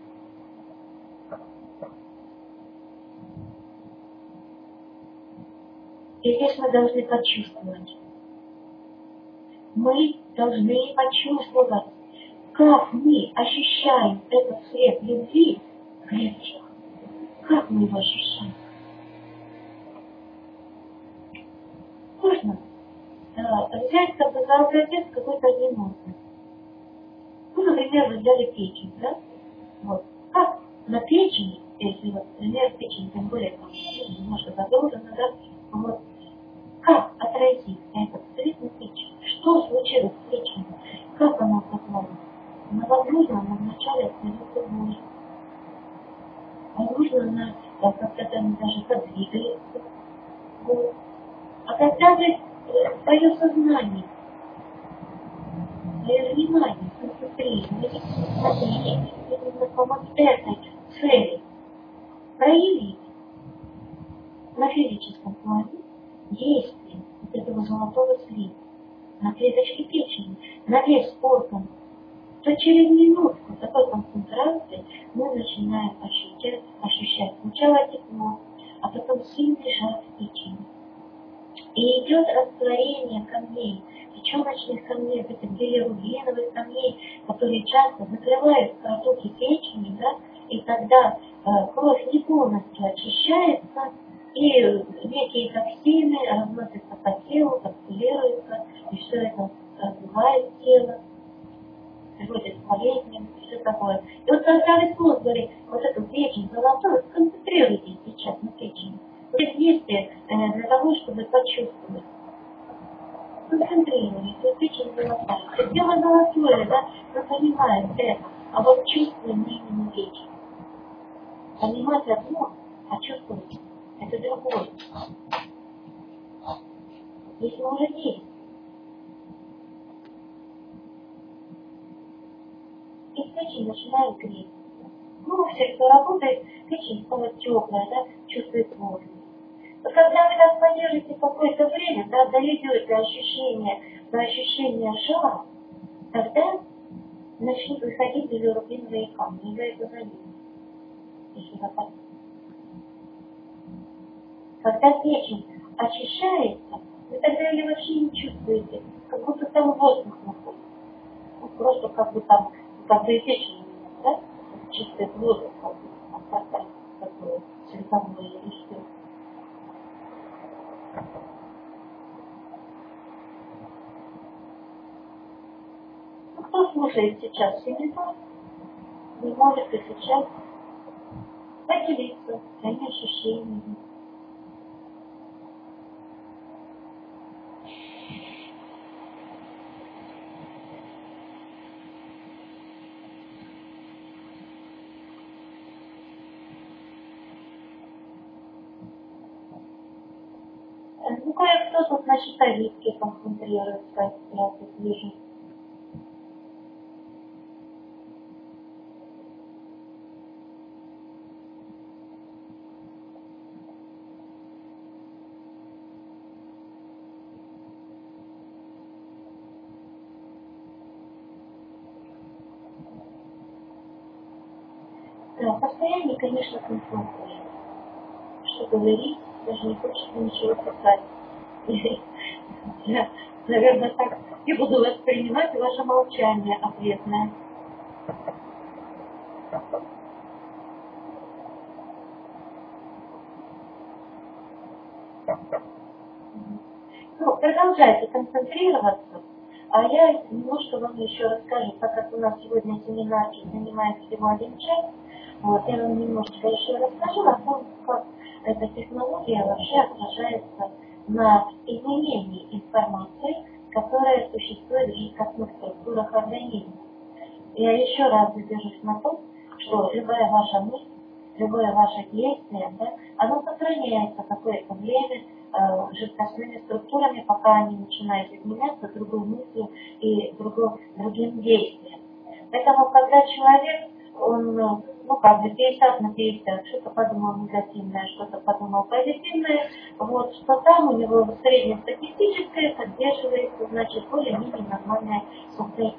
И здесь мы должны почувствовать. Мы должны почувствовать, как мы ощущаем этот свет любви в клеточках. Как мы его ощущаем? Можно взять как бы за образец какой-то один орган. Например, вы взяли печень, да? Вот. Как на печени, если вот, например, печень, тем более, там, немножко загружена, да? Вот. Как отразить этот свет на печень? Что случилось с печенью? Как она отозвалась? Она, возможно, она вначале остается болью. Возможно, она как-то там даже подвигается. Вот. А когда же свое сознание, свое внимание концентрируете именно по вот этой цели, проявить на физическом плане действие вот этого золотого света на клеточке печени, на весь орган, то через минутку такой концентрации мы начинаем ощущать сначала тепло, а потом сильный жар в печени. И идет растворение камней, печеночных камней, этих билирубиновых камней, которые часто закрывают протоки печени, да, и тогда кровь не полностью очищается, и некие токсины разносятся по телу, капсулируются, и все это разбивает тело, приводит к болезням, и все такое. И вот когда Христос говорит, вот эту печень золотую, сконцентрируйтесь сейчас на печени. Вот это действие для того, чтобы почувствовать. Концентрируйтесь, вот печень золотая. Тело золотое, да, мы понимаем это, а вот чувствуем мы именно печень. Понимать одно, а чувствовать это другое. Здесь мы уже есть. И печень начинает греть. Все, кто работает, печень стала теплая, да, чувствует воздух. Но когда вы так поддержите какое-то время, да, доведете до ощущения жара, тогда начнут выходить билирубиновые камни, вы это заметите, если запомните. Когда печень очищается, вы тогда или вообще не чувствуете, как будто там воздух находится. Просто как бы там, как бы и печень, да, чистый воздух, как бы, остаток такое световое листье. Кто слушает сейчас семинар, вы можете сейчас поделиться своими ощущениями. Кое-кто тут на щитовидке концентрируется, я тут вижу. Да, состояние, конечно, комфортное. Что говорить, даже не хочется ничего писать. Я, наверное, так и буду воспринимать ваше молчание ответное. Ну, продолжайте концентрироваться, а я немножко вам еще расскажу, так как у нас сегодня семинар занимает всего 1 час, вот, я вам немножечко еще расскажу о том, как эта технология вообще отражается на изменении информации, которая существует в жидкостных структурах организма. Я еще раз задержусь на том, что любая ваша мысль, любое ваше действие, да, оно сохраняется какое-то время жидкостными структурами, пока они начинают изменяться другой мыслью и другим действием. Поэтому, когда человек, он, ну, как бы 50 на 50, что-то подумал негативное, что-то подумал позитивное, вот, что там у него среднестатистическое поддерживается, значит, более-менее нормальное состояние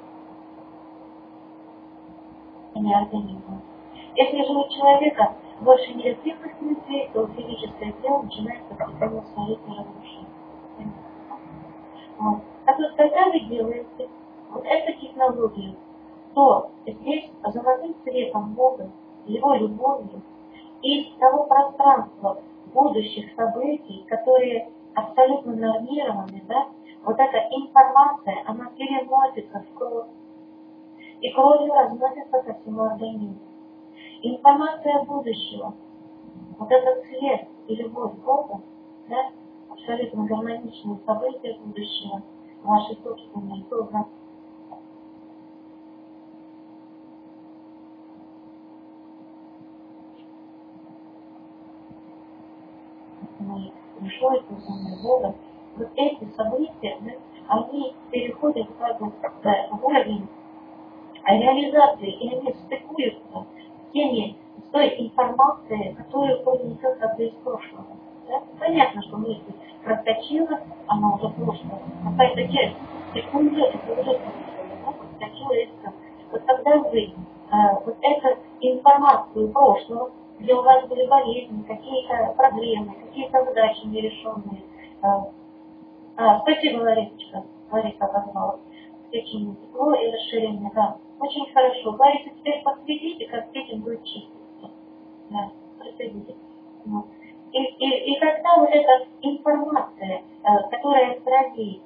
организма. Если же у человека больше негативных мыслей, то физическое тело начинает постепенно своих разрушений. Вот. Так вот, когда вы делаете вот эту технологию, то здесь золотым цветом Бога, Его любовью из того пространства будущих событий, которые абсолютно нормированы, да, вот эта информация, она переносится в кровь, и кровью разносится по всему организму. Информация будущего, вот этот свет и любовь Бога, да, абсолютно гармоничные события будущего, ваши собственные тоже. Мы пришли к узнанию Бога. Вот эти события, да, они переходят как бы в уровень реализации, и они стыкуются с той информацией, которую он несет как бы из прошлого. Да? Понятно, что мысль проскочила, она уже прошлое. Какая-то часть секунды, это уже прошлое, да? Проскочила это. Вот когда вы вот эту информацию прошлого, где у вас были болезни, какие-то проблемы, какие-то задачи нерешенные. Спасибо, Ларисочка. Лариса обозвалась. Печень тепло и расширение, да. Очень хорошо. Лариса, теперь посветите, как печень будет чиститься. Да, посветите. Вот. И когда вот эта информация, которая в крови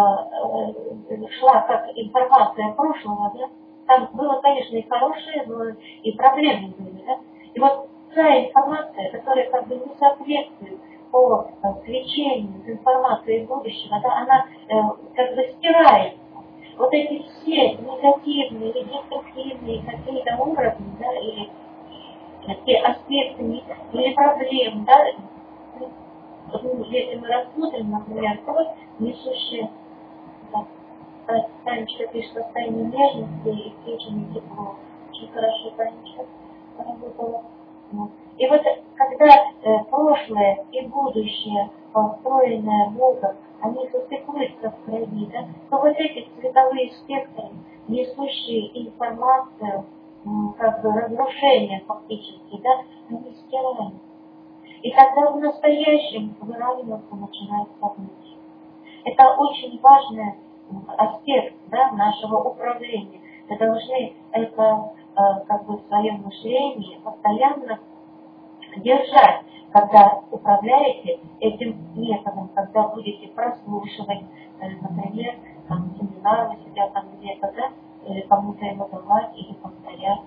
шла как информация прошлого, да, там было, конечно, и хорошее, но и проблемы были, да. И вот та информация, которая как бы не соответствует по свечению с информацией будущего, да, она как бы стирает вот эти все негативные или деструктивные какие-то уровни, да, или те аспекты или проблем, да, если мы рассмотрим, например, кровь, несущая, да, Танечка пишет, состояние нежности и печени тепло. Очень хорошо Танечка работала. И вот когда прошлое и будущее, построенное Богом, они состыкуются в крови, да, то вот эти цветовые спектры, несущие информацию, как бы разрушение фактически, да, они стираются. И тогда в настоящем выравниваться начинает событие. Это очень важный аспект, да, нашего управления. Вы должны это как бы в своем мышлении постоянно держать, когда управляете этим методом, когда будете прослушивать, например, там, семинар у себя там где-то, да, или кому-то его давать, или повторять.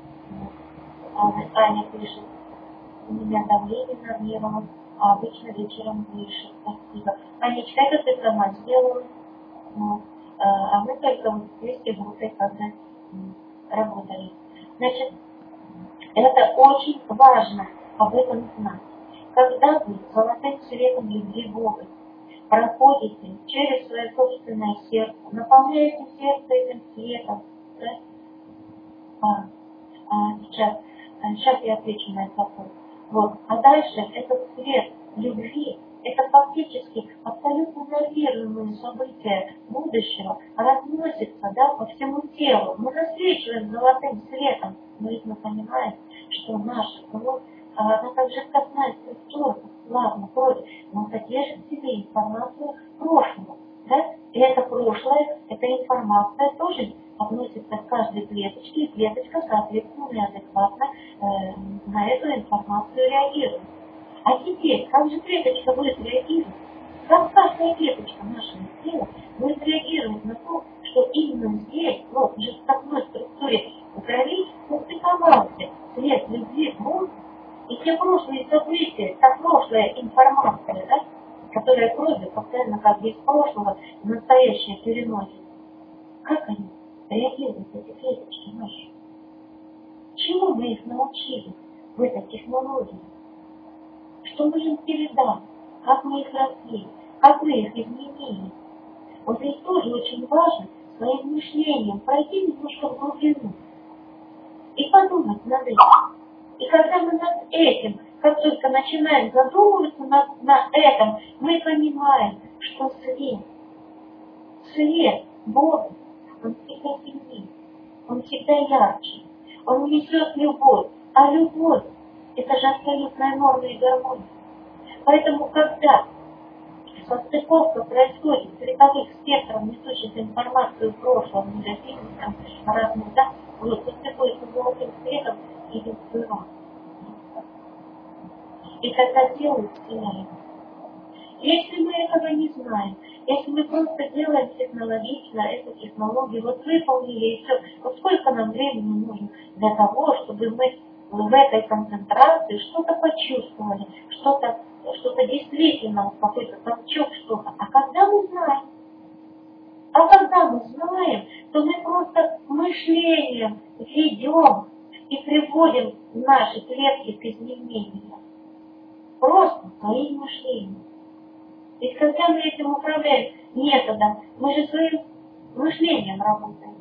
Аня пишет, у меня давление нормировалось, а обычно вечером выше. Спасибо. Анечка, это ты сама сделала. Вот. А мы только вот вместе в группе когда работали. Значит, это очень важно об этом знать. Когда вы золотым светом любви Бога проходите через свое собственное сердце, наполняете сердце этим светом, да? Сейчас я отвечу на этот вопрос. Вот. А дальше этот свет любви, это фактически абсолютно нормируемые события будущего разносится, да, по всему телу. Мы засвечиваем золотым светом но ведь мы понимаем, что наша кровь, она также касается структуры, ладно, крови, но содержит в себе информацию прошлого. Да? И это прошлое, эта информация тоже относится к каждой клеточке, и клеточка, соответственно, неадекватно на эту информацию реагирует. А теперь, как же клеточка будет реагировать? Как каждая клеточка нашего тела будет реагировать на то, что именно здесь, вот, уже в такой структуре в крови, устыковался свет любви в мозг, и те прошлые события, та прошлая информация, да, которая кровью постоянно как бы из прошлого в настоящее переносит. Как они реагируют, эти клеточки наши? Чему мы их научили в этой технологии? Что мы им передали? Как мы их развили? Как мы их изменили? Вот здесь тоже очень важно своим мышлением пройти немножко в глубину и подумать над этим. И когда мы над этим, как только начинаем задумываться над этим, мы понимаем, что свет Бога, он всегда сильнее, он всегда ярче, он несет любовь, а любовь — это же абсолютная норма и гармония. Поэтому, когда состыковка происходит световых спектров, несущих информацию в прошлом, негативных, там, разных, да, вот, состыкуется золотым светом и вызывает. И когда делают исцеляем. Если мы этого не знаем, если мы просто делаем технологично эту технологию, вот выполнили и все, вот сколько нам времени нужно для того, чтобы мы в этой концентрации что-то почувствовали, что-то действительно, какой-то толчок, что-то. А когда мы знаем, то мы просто мышлением ведем и приводим наши клетки к изменениям. Просто своим мышлением. Ведь когда мы этим управляем методом, мы же своим мышлением работаем.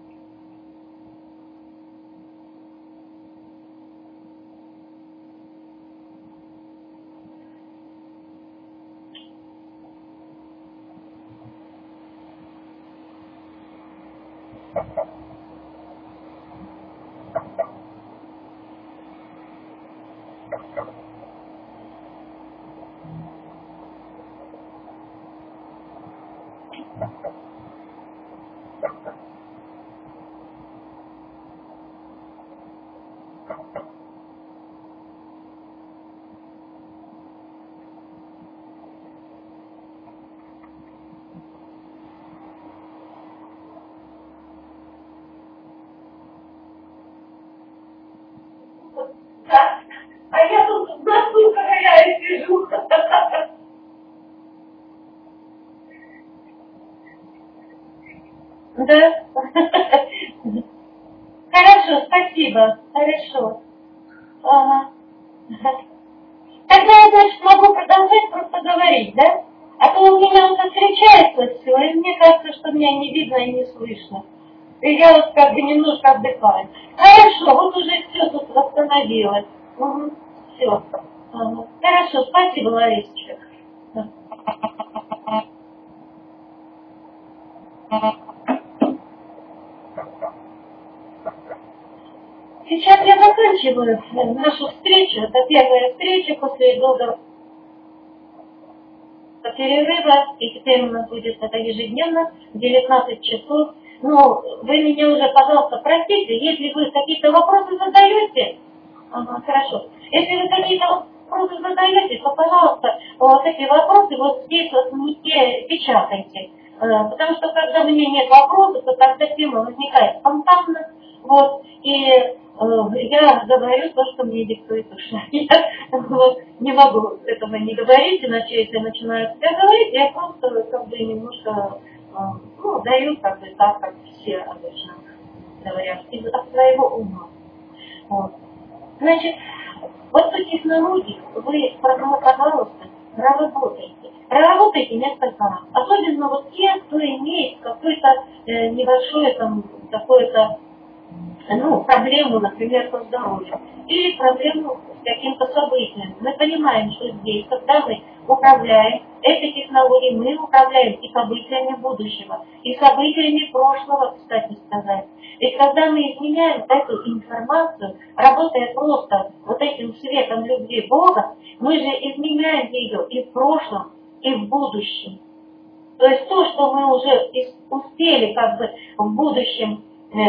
А я тут в носу ковыряю, сижу. Да? Хорошо, спасибо. Хорошо. Ага. Тогда я, значит, могу продолжать просто говорить, да? А то у меня вот отключается все, и мне кажется, что меня не видно и не слышно. И я вот как бы немножко отдыхаю. Хорошо, вот уже все тут восстановилось. Угу. Все. Ага. Хорошо, спасибо, Ларисочка. Сейчас я заканчиваю нашу встречу. Это первая встреча после долгого перерыва. И теперь у нас будет это ежедневно в 19 часов. Ну, вы меня уже, пожалуйста, простите, если вы какие-то вопросы задаете, хорошо. Если вы какие-то вопросы задаете, то, пожалуйста, вот эти вопросы вот здесь вот не печатайте. Потому что когда у меня нет вопросов, то тогда тема возникает спонтанно. Вот, и я говорю то, что мне диктует душа. Я не могу этого не говорить, иначе если я начинаю себя говорить, я просто как бы немножко даю как бы так, как все обычно говорят, от своего ума. Вот. Значит, вот по технологии вы, пожалуйста, проработайте несколько раз. Особенно вот те, кто имеет какой-то небольшой там какой-то проблему, например, по здоровью, или проблему с каким-то событием. Мы понимаем, что здесь, когда мы управляем этой технологией, мы управляем и событиями будущего, и событиями прошлого, кстати сказать. Ведь когда мы изменяем эту информацию, работая просто вот этим светом любви Бога, мы же изменяем ее и в прошлом, и в будущем. То есть то, что мы уже успели как бы в будущем,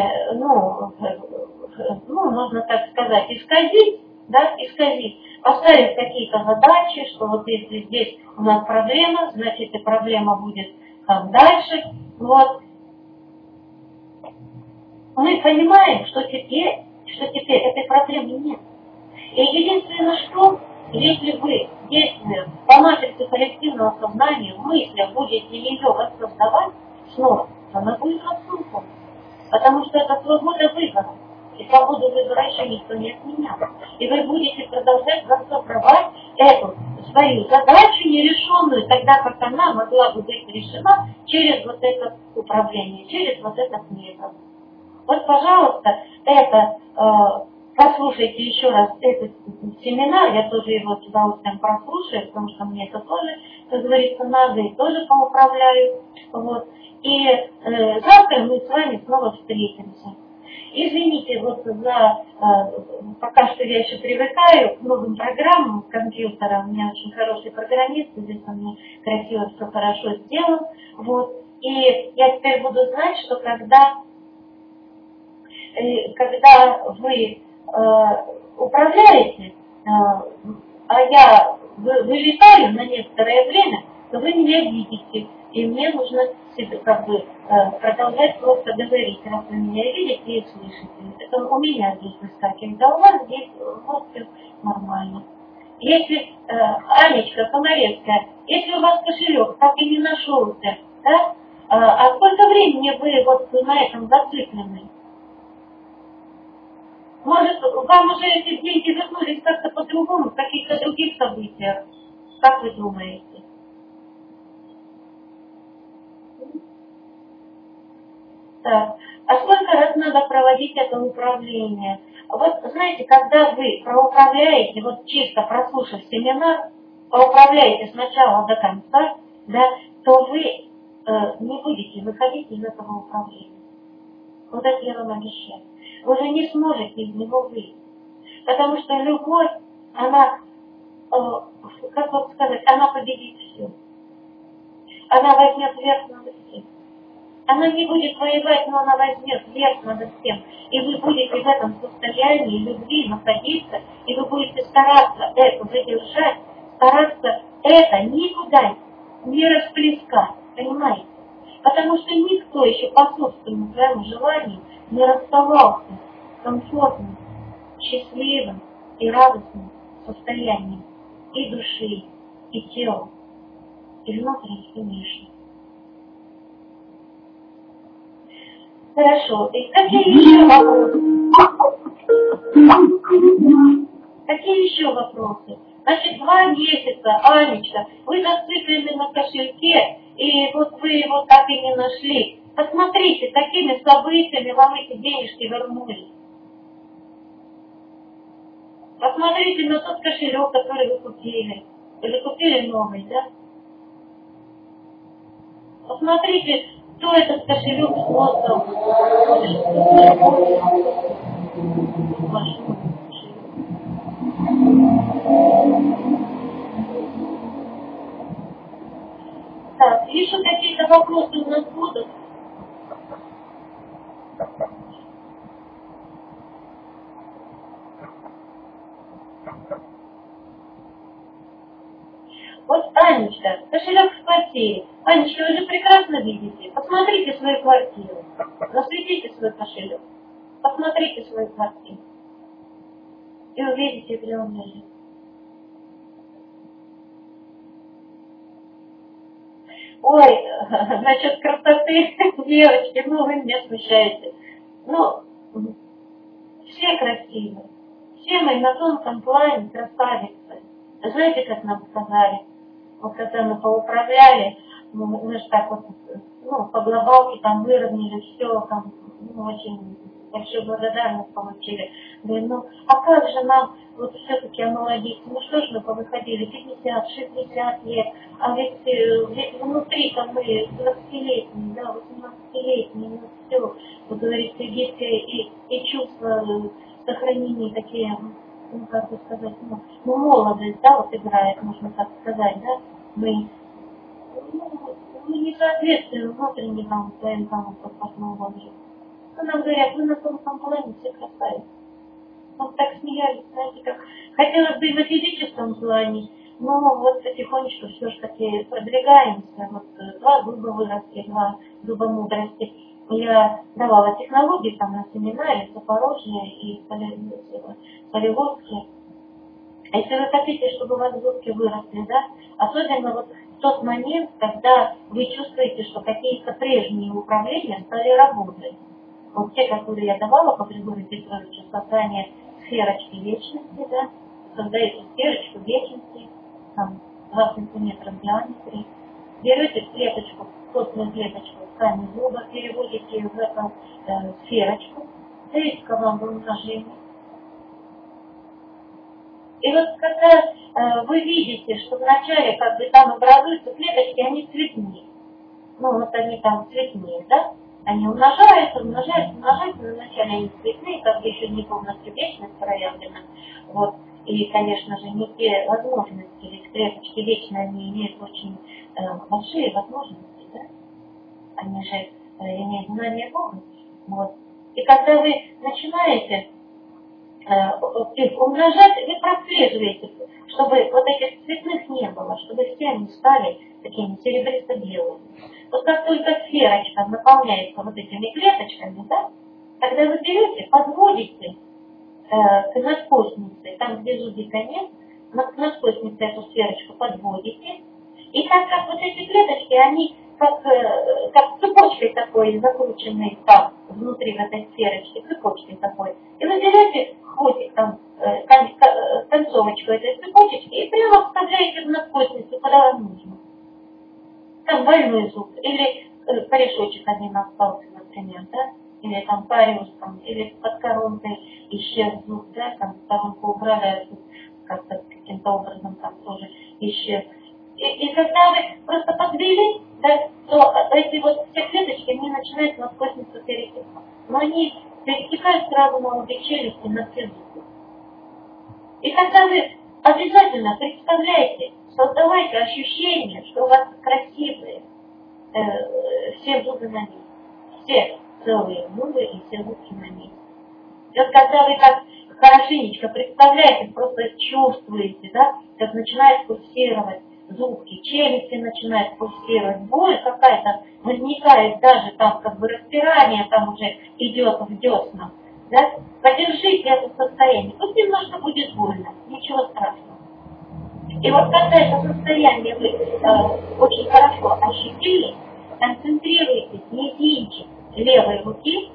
можно так сказать, исказить, поставить какие-то задачи, что вот если здесь у нас проблема, значит и проблема будет там дальше. Вот. Мы понимаем, что теперь этой проблемы нет. И единственное, что если вы, действуя по матрице коллективного сознания, в мыслях будете ее воссоздавать снова, то она будет рассудком. Потому что это свобода выбора. И свободу выбора еще никто не отменял. И вы будете продолжать воссоздавать эту свою задачу нерешенную, тогда как она могла бы быть решена через вот это управление, через вот этот метод. Вот, пожалуйста, послушайте еще раз этот семинар, я тоже его с удовольствием прослушаю, потому что мне это тоже, как говорится, надо, и тоже поуправляю. Вот. И завтра мы с вами снова встретимся. Извините, вот за пока что я еще привыкаю к новым программам компьютера. У меня очень хороший программист, здесь он мне красиво все хорошо сделал. Вот. И я теперь буду знать, что когда вы управляете, а я вылетаю на некоторое время, то вы меня видите, и мне нужно себе как бы продолжать просто говорить, раз вы меня видите и слышите. Это у меня здесь выскакивает, а у вас здесь вот все нормально. Если, Анечка Фонаревская, если у вас кошелек так и не нашелся, да, а сколько времени вы вот на этом зациклены? Может, вам уже эти деньги вернулись как-то по-другому, в каких-то других событиях? Как вы думаете? Так. А сколько раз надо проводить это управление? Вот, знаете, когда вы проуправляете, вот чисто прослушав семинар, поуправляете сначала до конца, да, то вы не будете выходить из этого управления. Вот это я вам обещаю. Вы уже не сможете из него выйти. Потому что любовь, она, как вот сказать, она победит все. Она возьмет верх над всем. Она не будет воевать, но она возьмет верх над всем. И вы будете в этом состоянии любви находиться, и вы будете стараться это задержать, стараться это никуда не расплескать. Понимаете? Потому что никто еще по собственному своему желанию не расставался с комфортным, счастливым и радостным состоянием и души, и тела, и внутренних, и внешних. Хорошо. И какие еще вопросы? Какие еще вопросы? Значит, 2 месяца, Анечка, вы зациклены на кошельке, и вот вы его так и не нашли. Посмотрите, какими событиями вам эти денежки вернулись. Посмотрите на тот кошелек, который вы купили. Или купили новый, да? Посмотрите, кто этот кошелек создал. Так, еще какие-то вопросы у нас будут? Вот, Анечка, кошелек в квартире. Анечка, вы же прекрасно видите. Посмотрите свою квартиру. Засветите свой кошелек. Посмотрите свою квартиру. И увидите, где он лежит. Ой, насчет красоты, девочки, ну вы меня смущаете. Ну, все красивые. Все мы на тонком плане красавицы. Знаете, как нам сказали? Вот когда мы поуправляли, мы же так вот, по глобалке там выровняли все, там, очень большую благодарность получили. Говорю, ну, а как же нам, вот все-таки омолодиться, ну что ж мы повыходили, 50, 60 лет, а ведь внутри-то мы 20-летние, да, 18-летние, ну все, вы говорите, есть и чувства сохранения такие, ну, как бы сказать, ну, молодость, да, вот играет, можно так сказать, да, мы не соответствуем внутренним нам, своим там пропускным возрасту. Ну, нам говорят, вы на том плане все красавицы. Вот так смеялись, знаете, как хотелось бы и на физическом плане, но вот потихонечку все же таки продвигаемся. Вот 2 зуба выросли, 2 зуба мудрости. Я давала технологии там на семинаре в Запорожье и Солеводске. Если вы хотите, чтобы у вас зубки выросли, да, особенно вот в тот момент, когда вы чувствуете, что какие-то прежние управления стали работать. Вот те, которые я давала по Григорию Петровичу, создание сферочки вечности, да, создаете сферочку вечности, там 2 сантиметра в диаметре, берете клеточку, плотную клеточку в ткани зуба, переводите в эту сферочку, даете команду умножения. И вот когда вы видите, что вначале как бы там образуются клеточки, они цветнее. Ну вот они там цветнее, да? Они умножаются, вначале они цветные, как бы еще не полностью вечность проявлена. Вот. И, конечно же, не те возможности, ведь клеточки вечные, они имеют очень большие возможности, да? Они же имеют знание Бога. Вот. И когда вы начинаете их умножать, вы прослеживаете, чтобы вот этих цветных не было, чтобы все они стали такими серебристо-белыми. Вот как только сферочка наполняется вот этими клеточками, да, тогда вы берете, подводите к надкоснице, там где зубика нет, к надкоснице эту сферочку подводите, и так как вот эти клеточки, они как цепочкой такой закрученной там, внутри в этой сферочки, цепочкой такой, и вы берете хвостик там, концовочку этой цепочечки и прямо вставляете в надкосницу, куда вам нужно. Там больной зуб, или корешочек один остался, например, да, или там париус, там, или под коронкой исчез зуб, да, там коронку убрали, как-то каким-то образом там тоже исчез. И когда вы просто подвели, да, то эти вот все клеточки, они начинают надкосницу перетекать. Но они перетекают сразу на обе челюсти, на все зубы. И когда вы обязательно представляете, создавайте ощущение, что у вас красивые все зубы на месте. Все целые зубы и все зубки на месте. И вот когда вы так хорошенечко представляете, просто чувствуете, да, как начинает пульсировать зубки, челюсти начинают пульсировать, боль какая-то возникает, даже там как бы распирание там уже идет в деснах, да, подержите это состояние, пусть немножко будет больно, ничего страшного. И вот когда это состояние вы очень хорошо ощутили, концентрируйтесь мизинчик левой руки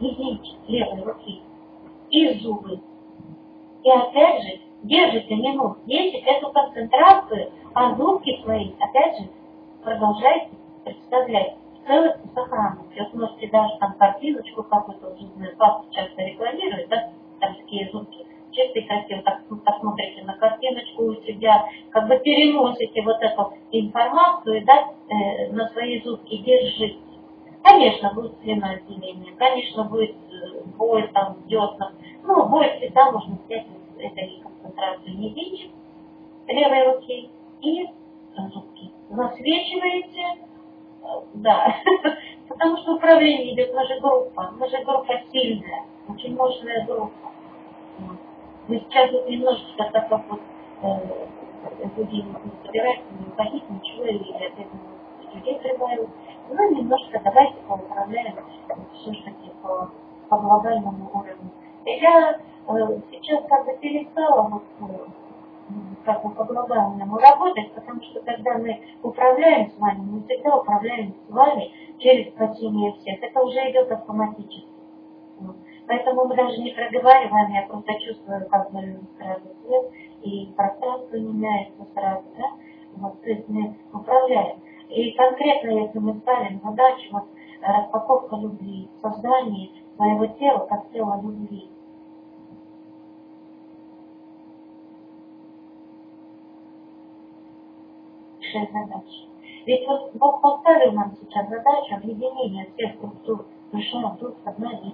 и зубы. И опять же, держите минут 10 эту концентрацию, а зубки свои, опять же, продолжайте представлять в целости сохранности. Вот можете даже там картиночку какую-то, уже знаю, папа часто рекламирует, да, там такие зубки чистые, красивые, так посмотрите на картиночку у себя, как бы переносите вот эту информацию, да, на свои зубки, держите. Конечно, будет слюноотделение, конечно, будет боль там в деснах, но боль всегда можно снять с этой концентрации мизинчик левой руки и зубки. Засвечиваете, да, потому что управление идет, мы же группа сильная, очень мощная группа. Мы сейчас вот немножечко так как вот людей не собираются, не уходить, ничего, и опять людей прибавил. Ну, немножко давайте поуправляем все-таки по глобальному уровню. И я сейчас как бы перестала вот, как бы по глобальному работать, потому что когда мы управляем с вами, мы всегда управляем с вами через спасение всех. Это уже идет автоматически. Поэтому мы даже не проговариваем, я просто чувствую, как бы сразу свет, и пространство меняется сразу, да? Вот, то есть мы управляем. И конкретно, если мы ставим задачу, вот, распаковка любви, создание своего тела как тела любви. Задачи. Ведь вот Бог поставил нам сейчас задачу объединения всех структур: душа, дух, сознание.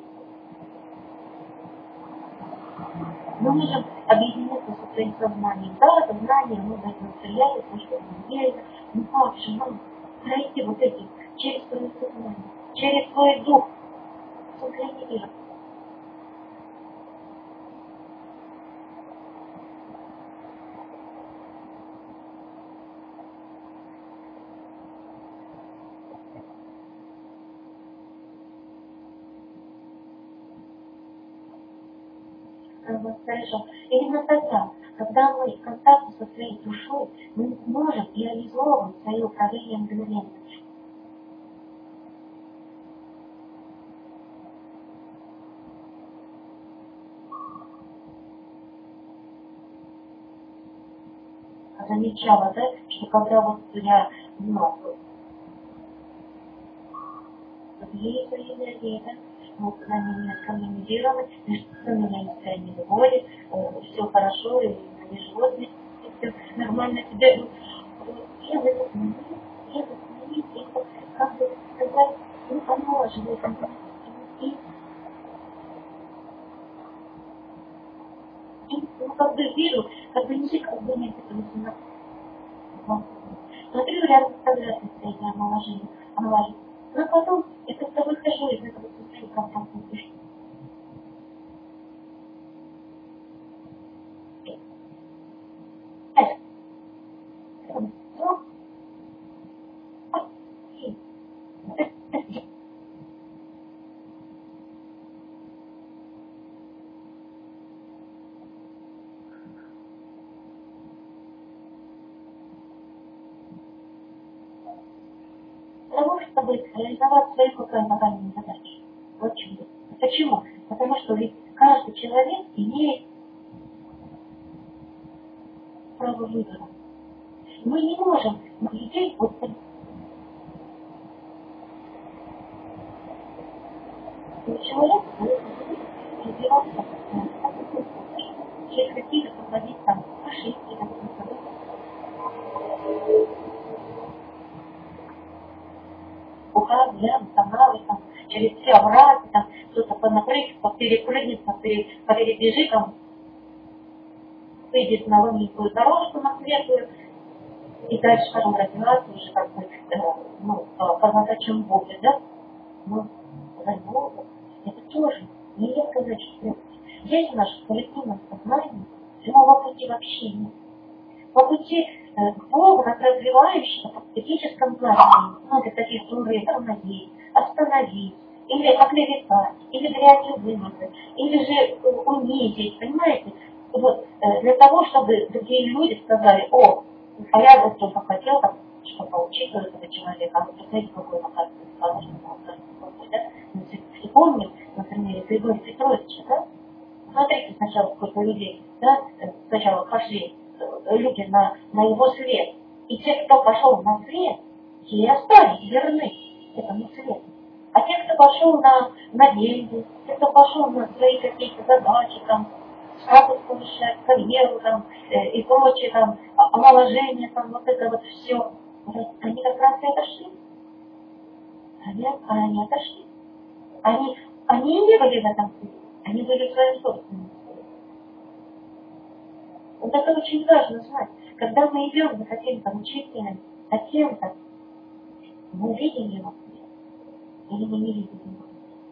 Мы можем объединиться со своим сознанием. Да, сознание, мы восприятие, то, что мы делаем. Ну как же нам пройти вот эти через свое сознание, через свой дух, синхронизировать? Хорошо. Именно тогда, когда мы в контакте со своей душой, мы можем реализовывать свое управление мгновенно. Замечала, да, что когда вот я есть свои энергии, да, вот когда они меня скоммуницированы, что меня не стоит воли, все хорошо, и мои животные, и все нормально себя идут. Я в этот момент, это как бы сказать, ну, оно живет, ну, как бы вижу, как бы язык, как бы нет этого сна. Смотрю рядом с квадратной стоит омоложение. Но потом я как-то выхожу из этого состояния комфортной души. Для того, чтобы реализовать свою какую-то задачу. Вот чего. Почему? Потому что ведь каждый человек имеет право выбора. Мы не можем людей вот человек развиваться через какие-то проводить там ошибки, управляем каналы, там, через все овраги, там, кто-то понапрыгнет, перепрыгнет, перебежит, там, выйдет на ломненькую дорожку на светлую, и дальше, скажем, развиваться уже как бы, по задачам Бога, да? Но за Бога это тоже нельзя сказать, что здесь в нашем коллективном сознании прямого пути вообще нет. По пути к Богу, как развивающему, в этическом плане, много таких уровней: тормозить, остановить, или оклеветать, или грязью вымазать, или же унизить, понимаете? Вот, для того, чтобы другие люди сказали: о, а я вот только хотел, так, что поучить этого человека, а вот знаете, какой оказывается хороший, да? И помню, например, Григория Петровича, да? Смотрите сначала, сколько людей, да, сначала пошли люди на его свет. И те, кто пошел на свет, те и остались верны этому свету. А те, кто пошел на деньги, те, кто пошел на свои какие-то задачи, там, статус повышать, карьеру, там, и прочее, там, омоложение, там, вот это вот все, они как раз и отошли. Они отошли. Они не были в этом пути, они были в своем собственном. Вот это очень важно знать. Когда мы идем за каким-то учителем, за кем-то, мы видим его или мы не видим его.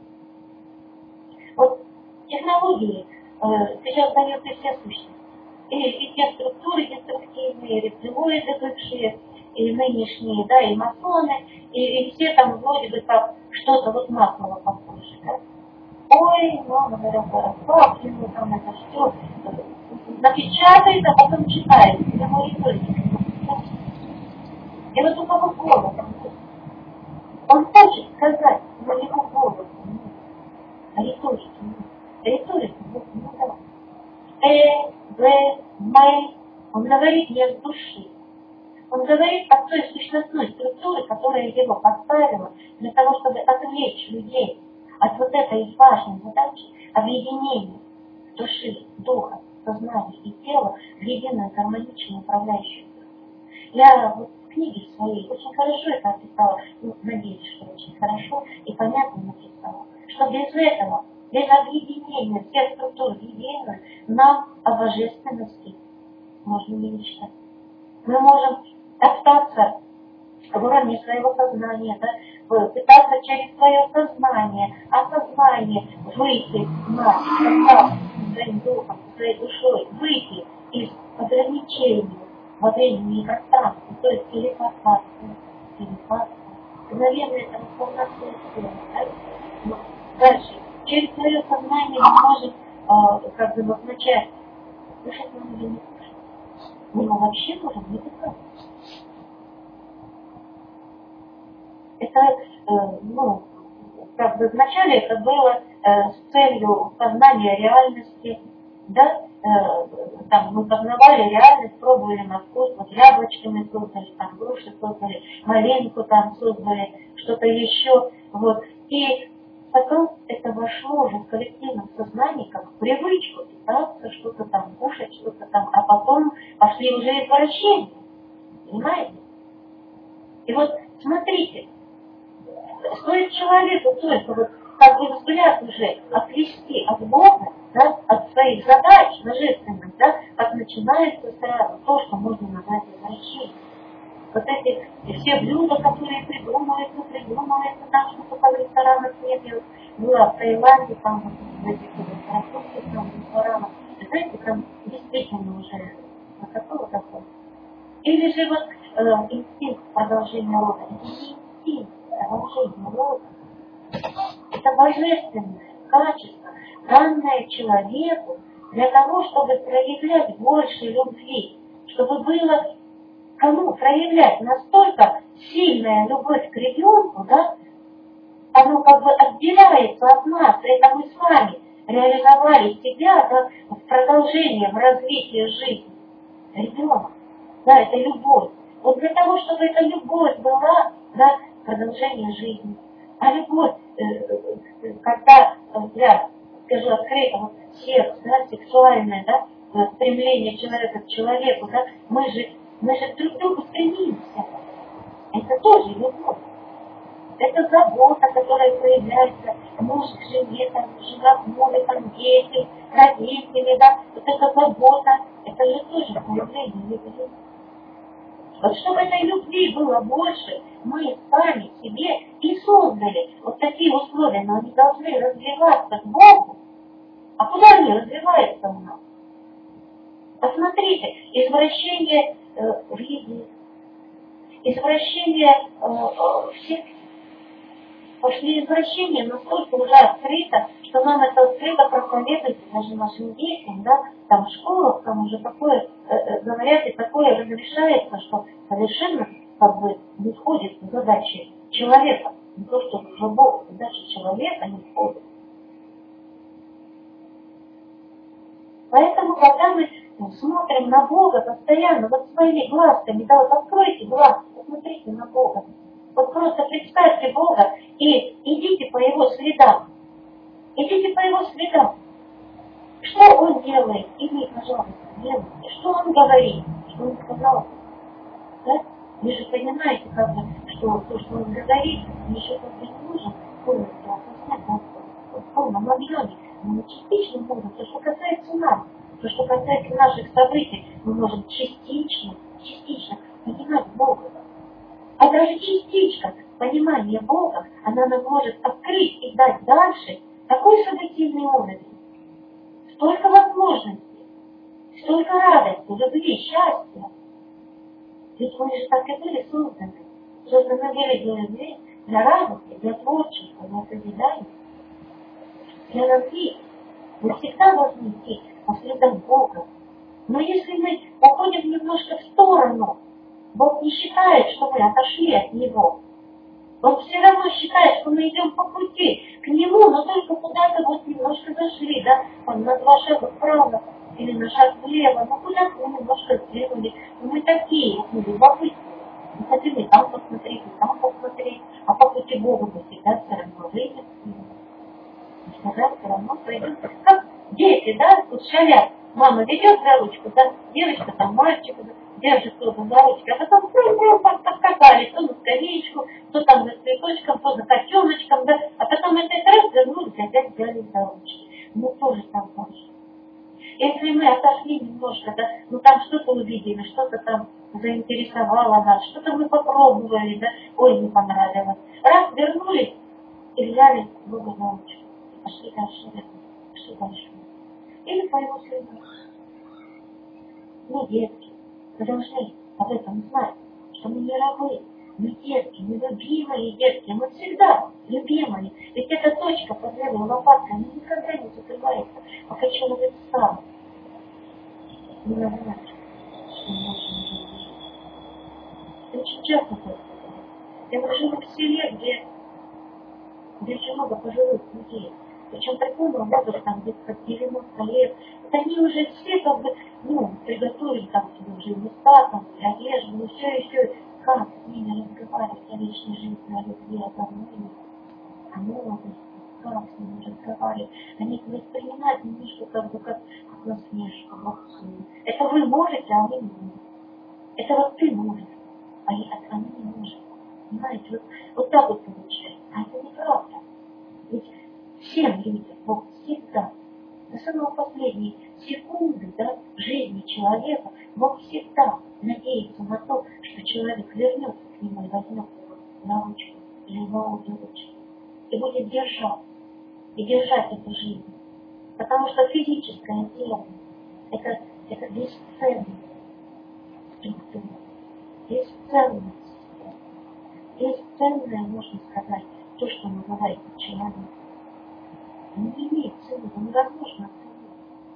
Вот технологии сейчас дают и все сущности. И те структуры деструктивные, и рептилоиды бывшие, и нынешние, да, и масоны, и все там вроде бы как что-то вот массово похоже, да? Ой, мама дорогая, как ему там это все напечатает, а потом читает. Я мониторю. И вот у кого голос, он хочет сказать, но его голос нет. А риторики нет. Риторики не давай. В, мы. Он говорит не с души. Он говорит о той сущностной структуре, которая его поставила для того, чтобы отвлечь людей от вот этой их важной задачи объединения души, духа, сознания и тела в единую гармоничную управляющую структуру. Я вот в книге своей очень хорошо это описала, надеюсь, что очень хорошо и понятно написала, что без этого, без объединения всех структур в единую, нам о божественности можно не мечтать. Мы можем остаться в уровне своего сознания, да, пытаться через свое сознание, осознание выйти на контакт со своим духом, со своей душой, выйти из ограничений во времени и пространстве, то есть телепатия, мгновенная трансформация тела. Да? Дальше, через свое сознание мы можем как бы назначать, кушать нам или не кушать. Мы его вообще можем не дыхать. Это, как бы вначале это было с целью познания реальности, да, там мы познавали реальность, пробовали на вкус, вот яблочки мы создали, там груши создали, малинку там создали, что-то еще, вот, и потом это вошло уже в коллективном сознании как в привычку питаться, что-то там кушать, что-то там, а потом пошли уже извращения, понимаете? И вот смотрите, стоит человеку только вот как бы взгляд уже отвести от Бога, да, от своих задач божественных, да, как начинается сразу то, что можно назвать извращением. Вот эти все блюда, которые придумываются, там что-то в ресторанах нет. Я была в Таиланде, там вот в этих французских там ресторанах, и знаете, там действительно уже какого такого. Или же вот инстинкт продолжения рода. Это не инстинкт продолжения рода. Это божественное качество, данное человеку для того, чтобы проявлять больше любви, чтобы было кому проявлять настолько сильная любовь к ребенку, да, оно как бы отделяется от нас, это мы с вами реализовали себя, да, в продолжение, в развитии жизни. Ребенок, да, это любовь. Вот для того, чтобы эта любовь была, да, продолжение жизни. А любовь, когда, я скажу открыто, вот секс, да, сексуальное, да, стремление человека к человеку, да, мы же друг к другу стремимся. Это тоже любовь. Это забота, которая проявляется муж к жене, там, жена к мужу, там, дети, родители, да, вот эта забота, это же тоже проявление любви. Вот чтобы этой любви было больше, мы с вами себе и создали вот такие условия, но они должны развиваться к Богу. А куда они развиваются у нас? Посмотрите, извращение в еде, извращение всех. Пошли извращения настолько уже открыто, что нам это открыто проповедуют даже нашим детям, да, там в школах, там уже такое говорят и такое разрешается, что совершенно как бы не входит в задачи человека. Не то, что уже Бог, задачи человека не входит. Поэтому, когда мы смотрим на Бога постоянно, вот своими глазками, да, вот откройте глазки, посмотрите на Бога. Вот просто представьте Бога и идите по Его следам. Идите по Его следам. Что Он делает? И вы, пожалуйста, делайте. Что Он говорит? Что Он сказал? Да? Вы же понимаете, как бы, что то, что Он говорит, еще как бы не нужно полностью осознать, да, в полном объеме. Но частично можно. То, что касается нас, то, что касается наших событий, мы можем частично понимать Бога. А даже частичка понимания Бога, она нам может открыть и дать дальше такой событийный уровень. Столько возможностей, столько радости, любви, счастья. Ведь мы же так и были созданы. Созданы были для любви, для радости, для творчества, для созидания, для любви. Мы всегда должны идти по следам Бога. Но если мы уходим немножко в сторону, Бог не считает, что мы отошли от Него. Он все равно считает, что мы идем по пути к Нему, но только куда-то вот немножко зашли, да, там, на 2 шага вправо или на шаг влево, ну куда-то мы немножко сделали. Мы такие, мы любопытные. хотим и там посмотреть, а по пути Бога мы всегда все равно выйдем. Всегда все равно пойдем. Как дети, да, тут шалят. Мама ведет за ручку, да, девочка там мальчика, держит кто-то за ручку, а потом подкатались, то на скамеечку, то там за цветочком, то за котеночком, да, а потом этот раз вернулись, опять взяли за ручки. Мы тоже там можем. Если мы отошли немножко, да, ну там что-то увидели, что-то там заинтересовало нас, что-то мы попробовали, да, ой, не понравилось. Раз вернулись и взяли Бога за ручку. Пошли дальше, пошли дальше. Или по его следам. Мы детки. Мы должны об этом знать, что мы не рабы. Мы детки, мы любимые детки. Мы всегда любимые. Ведь эта точка под левой лопаткой, она никогда не закрывается, пока человек сам не назначит. Очень часто так. Я живу в селе, где очень много пожилых людей. Причем такого возраста, где-то под 90 лет. Вот они уже все как бы, приготовили там себе уже места, там, одежду, все еще. Как с ними разговаривать о вечной жизни, о любви, о гармонии, о молодости, как с ними разговаривать. Они их воспринимают немножко как бы как насмешку, лохую. Это вы можете, а вы не можете. Это вот ты можешь, а они не можешь. Понимаете, вот так вот получается. А это неправда. Ведь всем людям Бог всегда, до самого последней секунды, да, жизни человека, Бог всегда надеется на то, что человек вернется к нему и возьмет его на ручку или в обе ручки и будет держать, и держать эту жизнь. Потому что физическое тело это бесценная структура, бесценная, бесценное, можно сказать, то, что называется человек. Он не имеет цены, его невозможно оценить.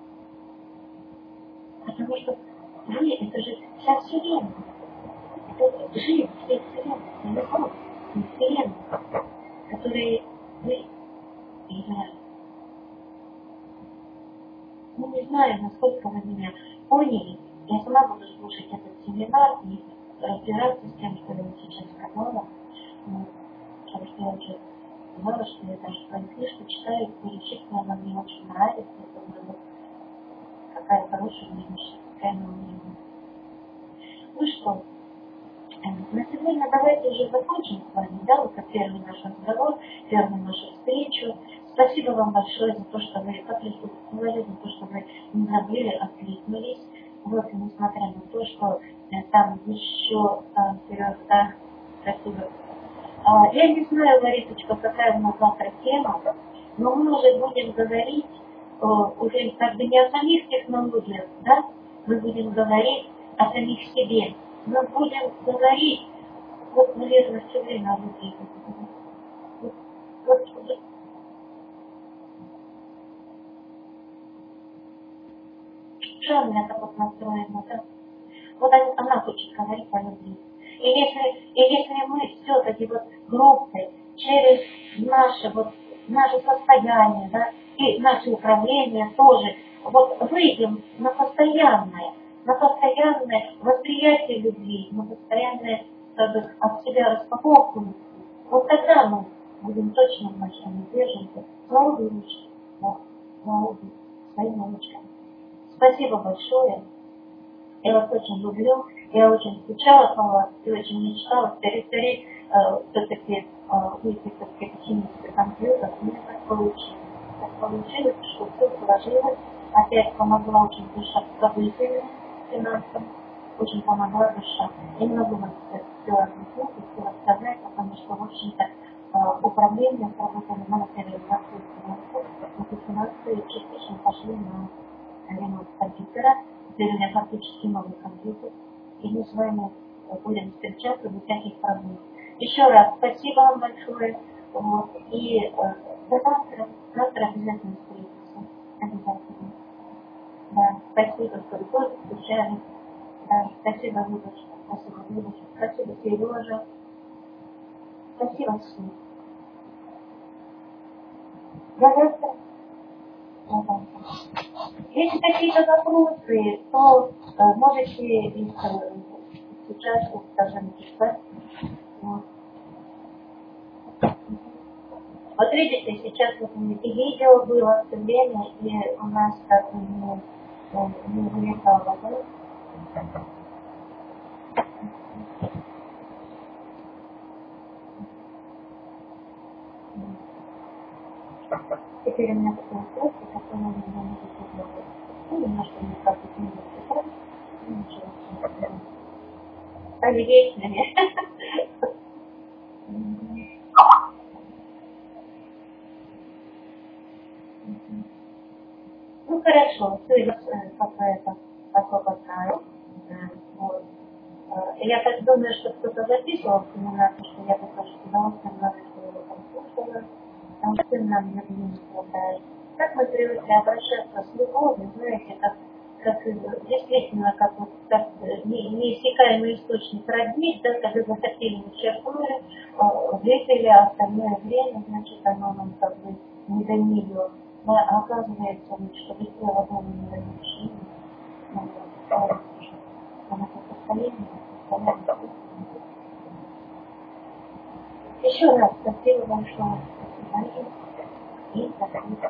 Потому что вы, это же вся Вселенная. Это жизнь всей Вселенной, это любовь Вселенной, которые вы являетесь. Не знаю, насколько вы меня поняли. Я сама буду слушать этот семинар и разбираться с тем, что я сейчас сказала. Потому что я уже сказала, что я даже свою книжку читаю, перечитываю, она мне очень нравится. Это какая хорошая книжка, какая она умная. Ну что, на сегодня давайте уже закончим с вами, да, вот как первый наш разговор, первую нашу встречу. Спасибо вам большое за то, что вы поприсутствовали, за то, что вы не забыли, откликнулись. Вот, и несмотря на то, что там еще вперед, да, спасибо. Я не знаю, Ларисочка, какая у нас завтра тема, но мы уже будем говорить уже как бы не о самих технологиях, да, мы будем говорить о самих себе. Мы будем говорить, вот, наверное, все время о любви. Вот. Жанна это вот настроена, да? Вот она хочет говорить о любви. И если мы все-таки вот группой через наше состояние, да, и наше управление тоже, вот выйдем на постоянное восприятие любви, на постоянное от себя распаковку, вот тогда мы будем точно знать, что мы держимся за обе ручки, за обе своими ручками. Спасибо большое. Я вас очень люблю. Я очень скучала по вас и очень мечтала скорее все-таки выйти в технический компьютер. Мне так получилось. Так получилось, что все сложилось. Опять помогла очень душа событиями финансам. Очень помогла душа. Я не могу вам все объяснить и все рассказать, потому что, в общем-то, управление сработало на материализацию финансов. Эти финансы частично пошли на ремонт компьютера. Теперь у меня фактически новый компьютер. И мы с вами будем встречаться без всяких проблем. Еще раз спасибо вам большое. Вот. И до завтра. Завтра обязательно встретимся. Обязательно. Да, спасибо, что вы тоже встречались. Да, спасибо, Людочка. Спасибо, Людочка. Спасибо, Сережа. Спасибо всем. До завтра. До завтра. Если какие-то вопросы, то можете их сейчас, скажем, написать. Вот видите, сейчас вот и видео было все время, и у нас как бы не вылетало, да? Теперь у меня такой вопрос, который у меня не выполняет. Ну, немножко не как бы не выполняет. Ну, ничего. Стали вечными. Ну, хорошо, все, я какая-то особо знаю. Вот. Я так думаю, что кто-то записывал семинар, что я бы тоже с удовольствием рада, что его там слушала. Потому что нам любви не хватает. Так мы привыкли обращаться с любовью, знаете, как действительно, как вот как неиссякаемый источник родник, да, когда захотели, черпнули, выпили, а остальное время, значит, оно нам как бы не до нее. Но оказывается, что быстрее вода не до мужчины. Она как состояние, еще раз спасибо большое. Спасибо. И спасибо.